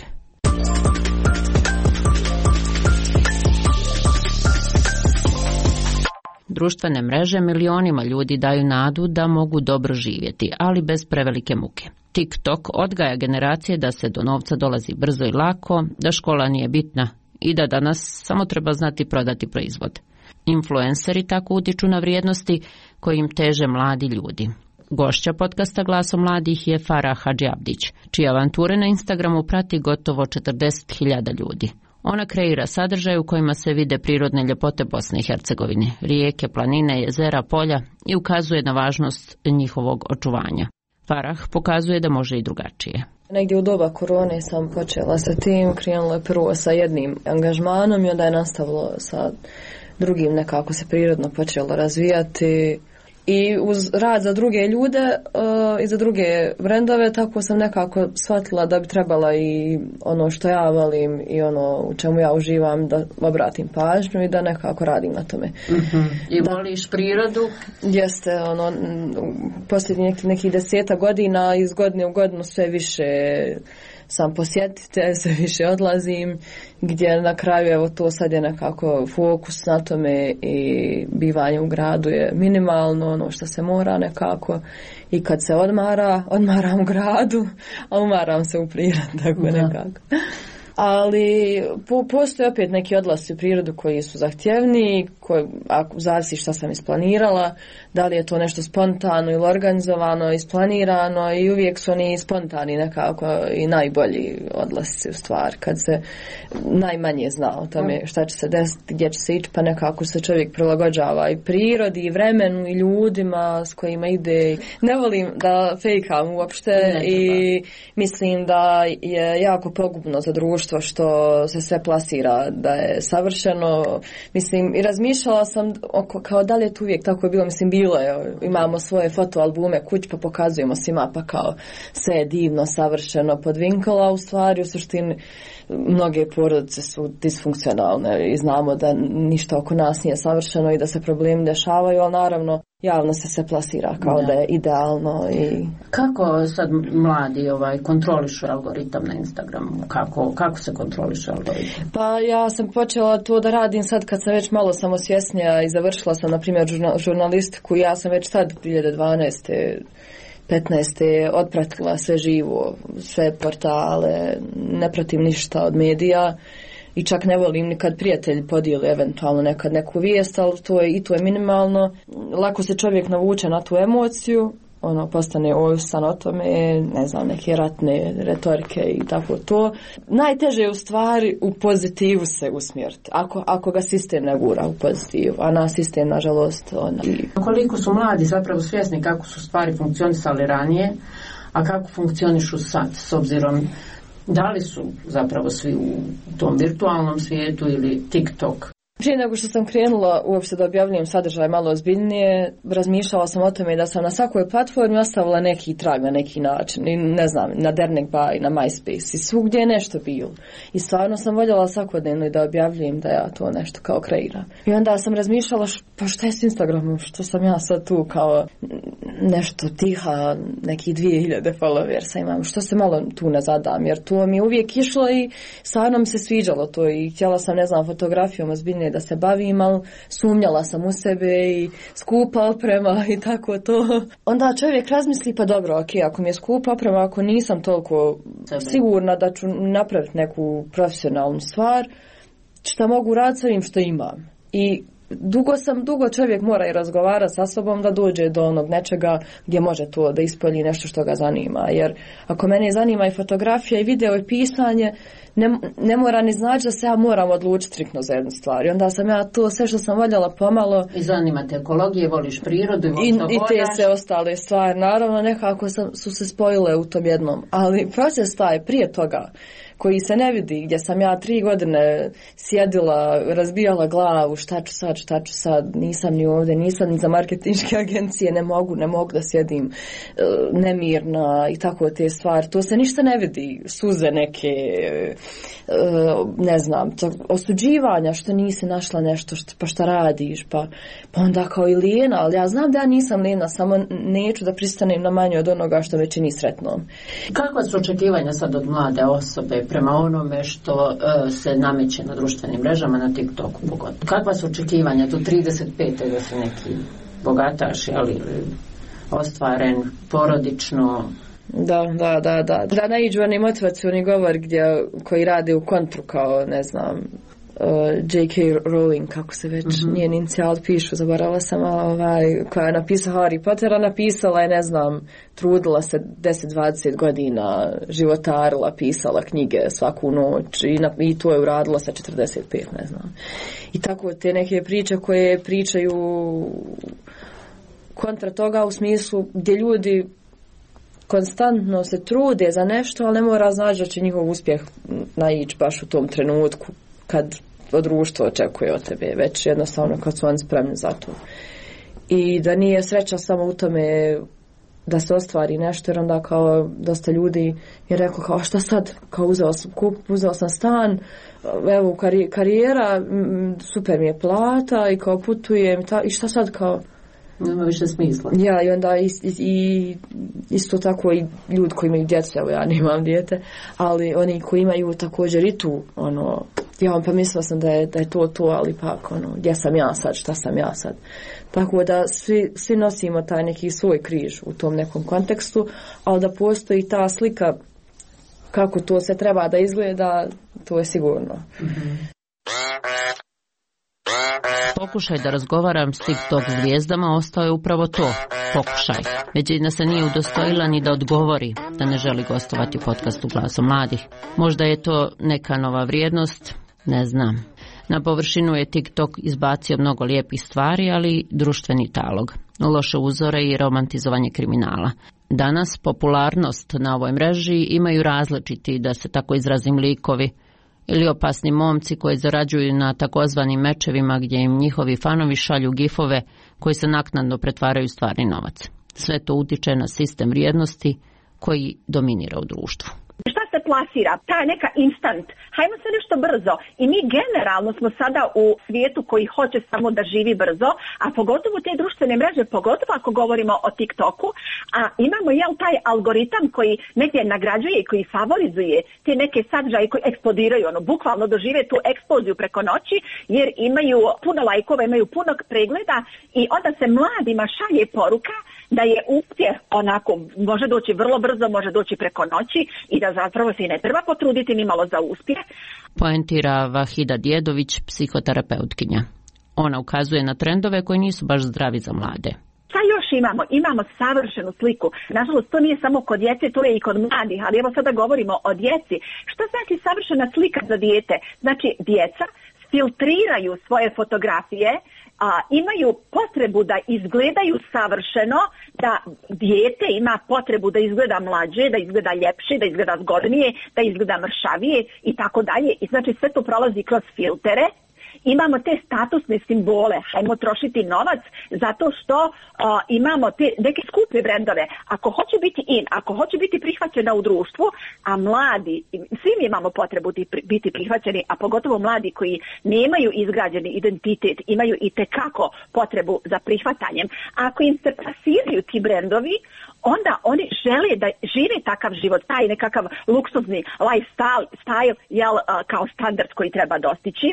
Društvene mreže milionima ljudi daju nadu da mogu dobro živjeti, ali bez prevelike muke. TikTok odgaja generacije da se do novca dolazi brzo i lako, da škola nije bitna i da danas samo treba znati prodati proizvod. Influenceri tako utiču na vrijednosti kojim teže mladi ljudi. Gošća podcasta Glasom mladih je Farah Hadžiabdić, čije avanture na Instagramu prati gotovo 40.000 ljudi. Ona kreira sadržaj u kojima se vide prirodne ljepote Bosne i Hercegovine, rijeke, planine, jezera, polja, i ukazuje na važnost njihovog očuvanja. Farah pokazuje da može i drugačije. Negdje u doba korone sam počela sa tim, krenulo je prvo sa jednim angažmanom i onda je nastavilo sa drugim, nekako se prirodno počelo razvijati. i uz rad za druge ljude i za druge brendove, tako sam nekako shvatila da bi trebala i ono što ja volim i ono u čemu ja uživam da obratim pažnju i da nekako radim na tome. I voliš prirodu? Jeste, ono, posljednjih nekih 10 godina iz godine u godinu sve više sam posjetitelj, sve više odlazim, gdje na kraju evo to sad je nekako fokus na tome i bivanje u gradu je minimalno, ono što se mora nekako, i kad se odmaram u gradu, a umaram se u prirodi, tako nekako. Ali postoje opet neki odlasci u prirodu koji su zahtjevni, ako zavisi šta sam isplanirala, da li je to nešto spontano ili organizovano, isplanirano, i uvijek su oni spontani nekako i najbolji odlasci u stvari, kad se najmanje zna o tome šta će se desiti, gdje će se ići, pa nekako se čovjek prilagođava i prirodi i vremenu i ljudima s kojima ide. Ne volim da fejkam uopšte i mislim da je jako pogubno za društvo što se sve plasira da je savršeno. Mislim, i razmišljala sam kao da li je to uvijek tako bilo. Mislim, bilo je, imamo svoje fotoalbume kuć pa pokazujemo svima, pa kao sve je divno, savršeno, podvinkala, u stvari u suštini mnoge porodice su disfunkcionalne i znamo da ništa oko nas nije savršeno i da se problemi dešavaju, ali naravno javno se plasira kao da je idealno. I kako sad mladi kontrolišu algoritam na Instagramu? Kako se kontroliše algoritam? Pa ja sam počela to da radim sad kad sam već malo samosvjesnija i završila sam na primjer žurnalistiku. Ja sam već sad 2012. 15. otpratila sve živo, sve portale, ne pratim ništa od medija i čak ne volim nikad prijatelj podijeli eventualno nekad neku vijest, ali to je minimalno. Lako se čovjek navuče na tu emociju, postane ovisan o tome, ne znam, neke ratne retorike i tako to. Najteže je u stvari u pozitivu se usmjeriti, ako ga sistem ne gura u pozitivu, a na sistem, nažalost, Koliko su mladi zapravo svjesni kako su stvari funkcionisali ranije, a kako funkcionišu sad, s obzirom da li su zapravo svi u tom virtualnom svijetu ili TikTok? Prije nego što sam krenula uopšte da objavljujem sadržaj malo ozbiljnije, razmišljala sam o tome da sam na svakoj platformi ostavila neki trag na neki način. I ne znam, na Dernek Bay, na MySpace i svugdje je nešto bilo. I stvarno sam voljela svakodnevno da objavljujem da ja to nešto kao kreiram. I onda sam razmišljala pa šta je s Instagramom, što sam ja sad tu kao nešto tiha, nekih 2000 followersa imam, što se malo tu ne zadam, jer to mi je uvijek išlo i stvarno mi se sviđalo to i htjela sam, ne znam, fotografijom ozbiljnije da se bavim, ali sumnjala sam u sebe i skupa oprema i tako to. Onda čovjek razmisli, pa dobro, ok, ako mi je skupa oprema, ako nisam toliko sigurna da ću napraviti neku profesionalnu stvar, šta mogu raditi s ovim što imam. I dugo čovjek mora i razgovarati sa sobom da dođe do onog nečega gdje može to da ispolji nešto što ga zanima. Jer ako mene zanima i fotografija i video i pisanje, ne mora ni znači da se ja moram odlučiti striktno za jednu stvar. I onda sam ja to sve što sam voljela pomalo... I zanima te ekologije, voliš prirodu i te sve ostale stvari. Naravno, nekako su se spojile u tom jednom. Ali proces taj prije toga, koji se ne vidi, gdje sam ja 3 godine sjedila, razbijala glavu, šta ću sad, nisam ni ovdje, nisam ni za marketinške agencije, ne mogu da sjedim nemirna i tako te stvari. To se ništa ne vidi, suze neke, ne znam, osuđivanja što nisi našla nešto, pa šta radiš, pa onda kao i lijena, ali ja znam da ja nisam lijena, samo neću da pristanem na manje od onoga što me čini sretnom. Kakva su očekivanja sad od mlade osobe prema onome što se nameće na društvenim mrežama, na TikToku pogotovo? Kakva su očekivanja do 35. da se neki bogataš, ali ostvaren porodično? Da naiđu oni motivacioni govor koji rade u kontru kao, ne znam, J.K. Rowling, kako se već njen inicijal pišu, zaboravila sam, koja je napisala Harry Pottera, napisala je, ne znam, trudila se 10-20 godina, životarila, pisala knjige svaku noć i to je uradila sa 45, ne znam. I tako te neke priče koje pričaju kontra toga u smislu gdje ljudi konstantno se trude za nešto, ali ne mora znači da će njihov uspjeh naići baš u tom trenutku kad društvo očekuje od tebe, već jednostavno kad su oni spremni za to. i da nije sreća samo u tome da se ostvari nešto, jer onda kao dosta ljudi je rekao kao šta sad, kao uzeo sam stan, evo karijera, super mi je plata i kao putujem i šta sad kao nema više smisla. Ja, i onda isto tako i ljudi koji imaju djece, evo ja nemam dijete, ali oni koji imaju također i tu ja pa mislila sam da je to, ali pak gdje sam ja sad, šta sam ja sad. Tako da svi nosimo taj neki svoj križ u tom nekom kontekstu, ali da postoji ta slika kako to se treba da izgleda, to je sigurno. Pokušaj da razgovaram s TikTok zvijezdama ostao je upravo to, pokušaj. Većina se nije udostojila ni da odgovori da ne želi gostovati u podcastu Glasom mladih. Možda je to neka nova vrijednost, ne znam. Na površinu je TikTok izbacio mnogo lijepih stvari, ali društveni talog, loše uzore i romantizovanje kriminala. Danas popularnost na ovoj mreži imaju različiti, da se tako izrazim, likovi ili opasni momci koji zarađuju na takozvanim mečevima gdje im njihovi fanovi šalju gifove koji se naknadno pretvaraju u stvarni novac. Sve to utiče na sistem vrijednosti koji dominira u društvu. Šta se plasira? Ta neka instant. Hajmo se nešto brzo. I mi generalno smo sada u svijetu koji hoće samo da živi brzo, a pogotovo te društvene mreže, pogotovo ako govorimo o TikToku, a imamo taj algoritam koji negdje nagrađuje i koji favorizuje te neke sadržaje koji eksplodiraju, bukvalno dožive tu eksploziju preko noći, jer imaju puno lajkova, imaju puno pregleda i onda se mladima šalje poruka da je uspjeh onako, može doći vrlo brzo, može doći preko noći i da zapravo se i ne treba potruditi ni malo za uspjeh. Poentira Vahida Djedović, psihoterapeutkinja. Ona ukazuje na trendove koji nisu baš zdravi za mlade. Šta još imamo? Imamo savršenu sliku. Nažalost, to nije samo kod djece, to je i kod mladih, ali evo sada govorimo o djeci. Šta znači savršena slika za dijete? Znači, djeca filtriraju svoje fotografije, imaju potrebu da izgledaju savršeno, da dijete ima potrebu da izgleda mlađe, da izgleda ljepše, da izgleda zgodnije, da izgleda mršavije i tako dalje. I znači sve to prolazi kroz filtere. Imamo te statusne simbole, hajmo trošiti novac zato što imamo te neke skupe brendove. Ako hoće biti ako hoće biti prihvaćena u društvu, a mladi, svi mi imamo potrebu biti prihvaćeni, a pogotovo mladi koji nemaju izgrađeni identitet, imaju i tekako potrebu za prihvatanjem. Ako im se plasiraju ti brendovi, onda oni žele da žive takav život, taj nekakav luksuzni lifestyle, kao standard koji treba dostići.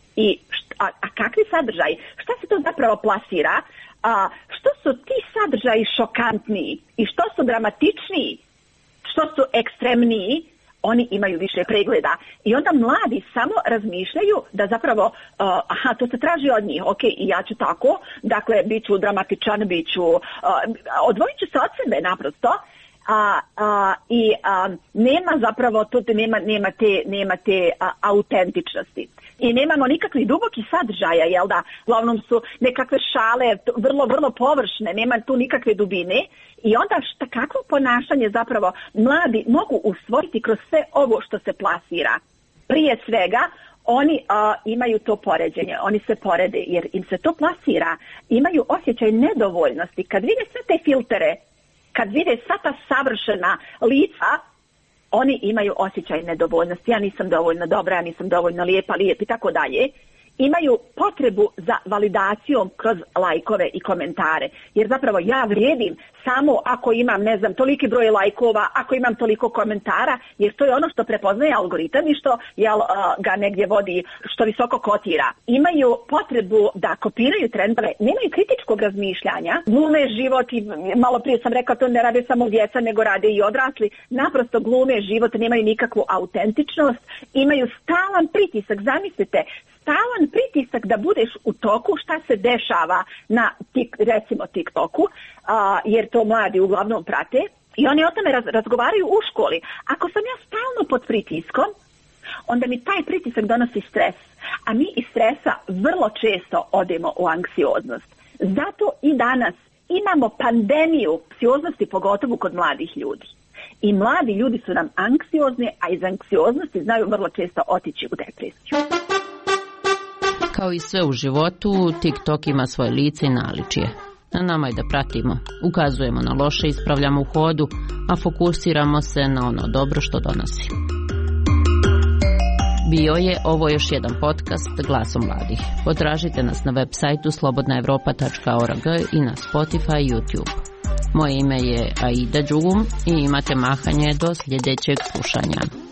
A kakvi sadržaji? Šta se to zapravo plasira? Što su ti sadržaji šokantniji i što su dramatičniji, što su ekstremniji, oni imaju više pregleda. I onda mladi samo razmišljaju da zapravo, to se traži od njih, ok, i ja ću tako, dakle, bit ću dramatičan, odvojit ću se od sebe naprosto, nema zapravo, nema te autentičnosti. I nemamo nikakvih dubokih sadržaja, jel da? Uglavnom su nekakve šale, vrlo, vrlo površne, nema tu nikakve dubine. I onda kakvo ponašanje zapravo mladi mogu usvojiti kroz sve ovo što se plasira? Prije svega, oni imaju to poređenje, oni se porede jer im se to plasira. Imaju osjećaj nedovoljnosti. Kad vide sve te filtere, kad vide sva ta savršena lica, oni imaju osjećaj nedovoljnosti. Ja nisam dovoljno dobra, ja nisam dovoljno lijep i tako dalje. Imaju potrebu za validacijom kroz lajkove i komentare. Jer zapravo ja vrijedim samo ako imam, toliki broj lajkova, ako imam toliko komentara, jer to je ono što prepoznaje algoritam i što ga negdje vodi, što visoko kotira. Imaju potrebu da kopiraju trendove, nemaju kritičkog razmišljanja, glume život i malo prije sam rekao, to ne rade samo djeca, nego rade i odrasli, naprosto glume život, nemaju nikakvu autentičnost, imaju stalan pritisak, zamislite, stalan pritisak da budeš u toku šta se dešava na recimo TikToku, jer to mladi uglavnom prate i oni o tome razgovaraju u školi. Ako sam ja stalno pod pritiskom, onda mi taj pritisak donosi stres, a mi iz stresa vrlo često odemo u anksioznost. Zato i danas imamo pandemiju anksioznosti, pogotovo kod mladih ljudi. I mladi ljudi su nam anksiozni, a iz anksioznosti znaju vrlo često otići u depresiju. Kao i sve u životu, TikTok ima svoje lice i naličje. Na nama je da pratimo, ukazujemo na loše, ispravljamo u hodu, a fokusiramo se na ono dobro što donosi. Bio je ovo još jedan podcast Glasom mladih. Potražite nas na web sajtu slobodnaevropa.org i na Spotify i YouTube. Moje ime je Aida Đugum i imate mahanje do sljedećeg slušanja.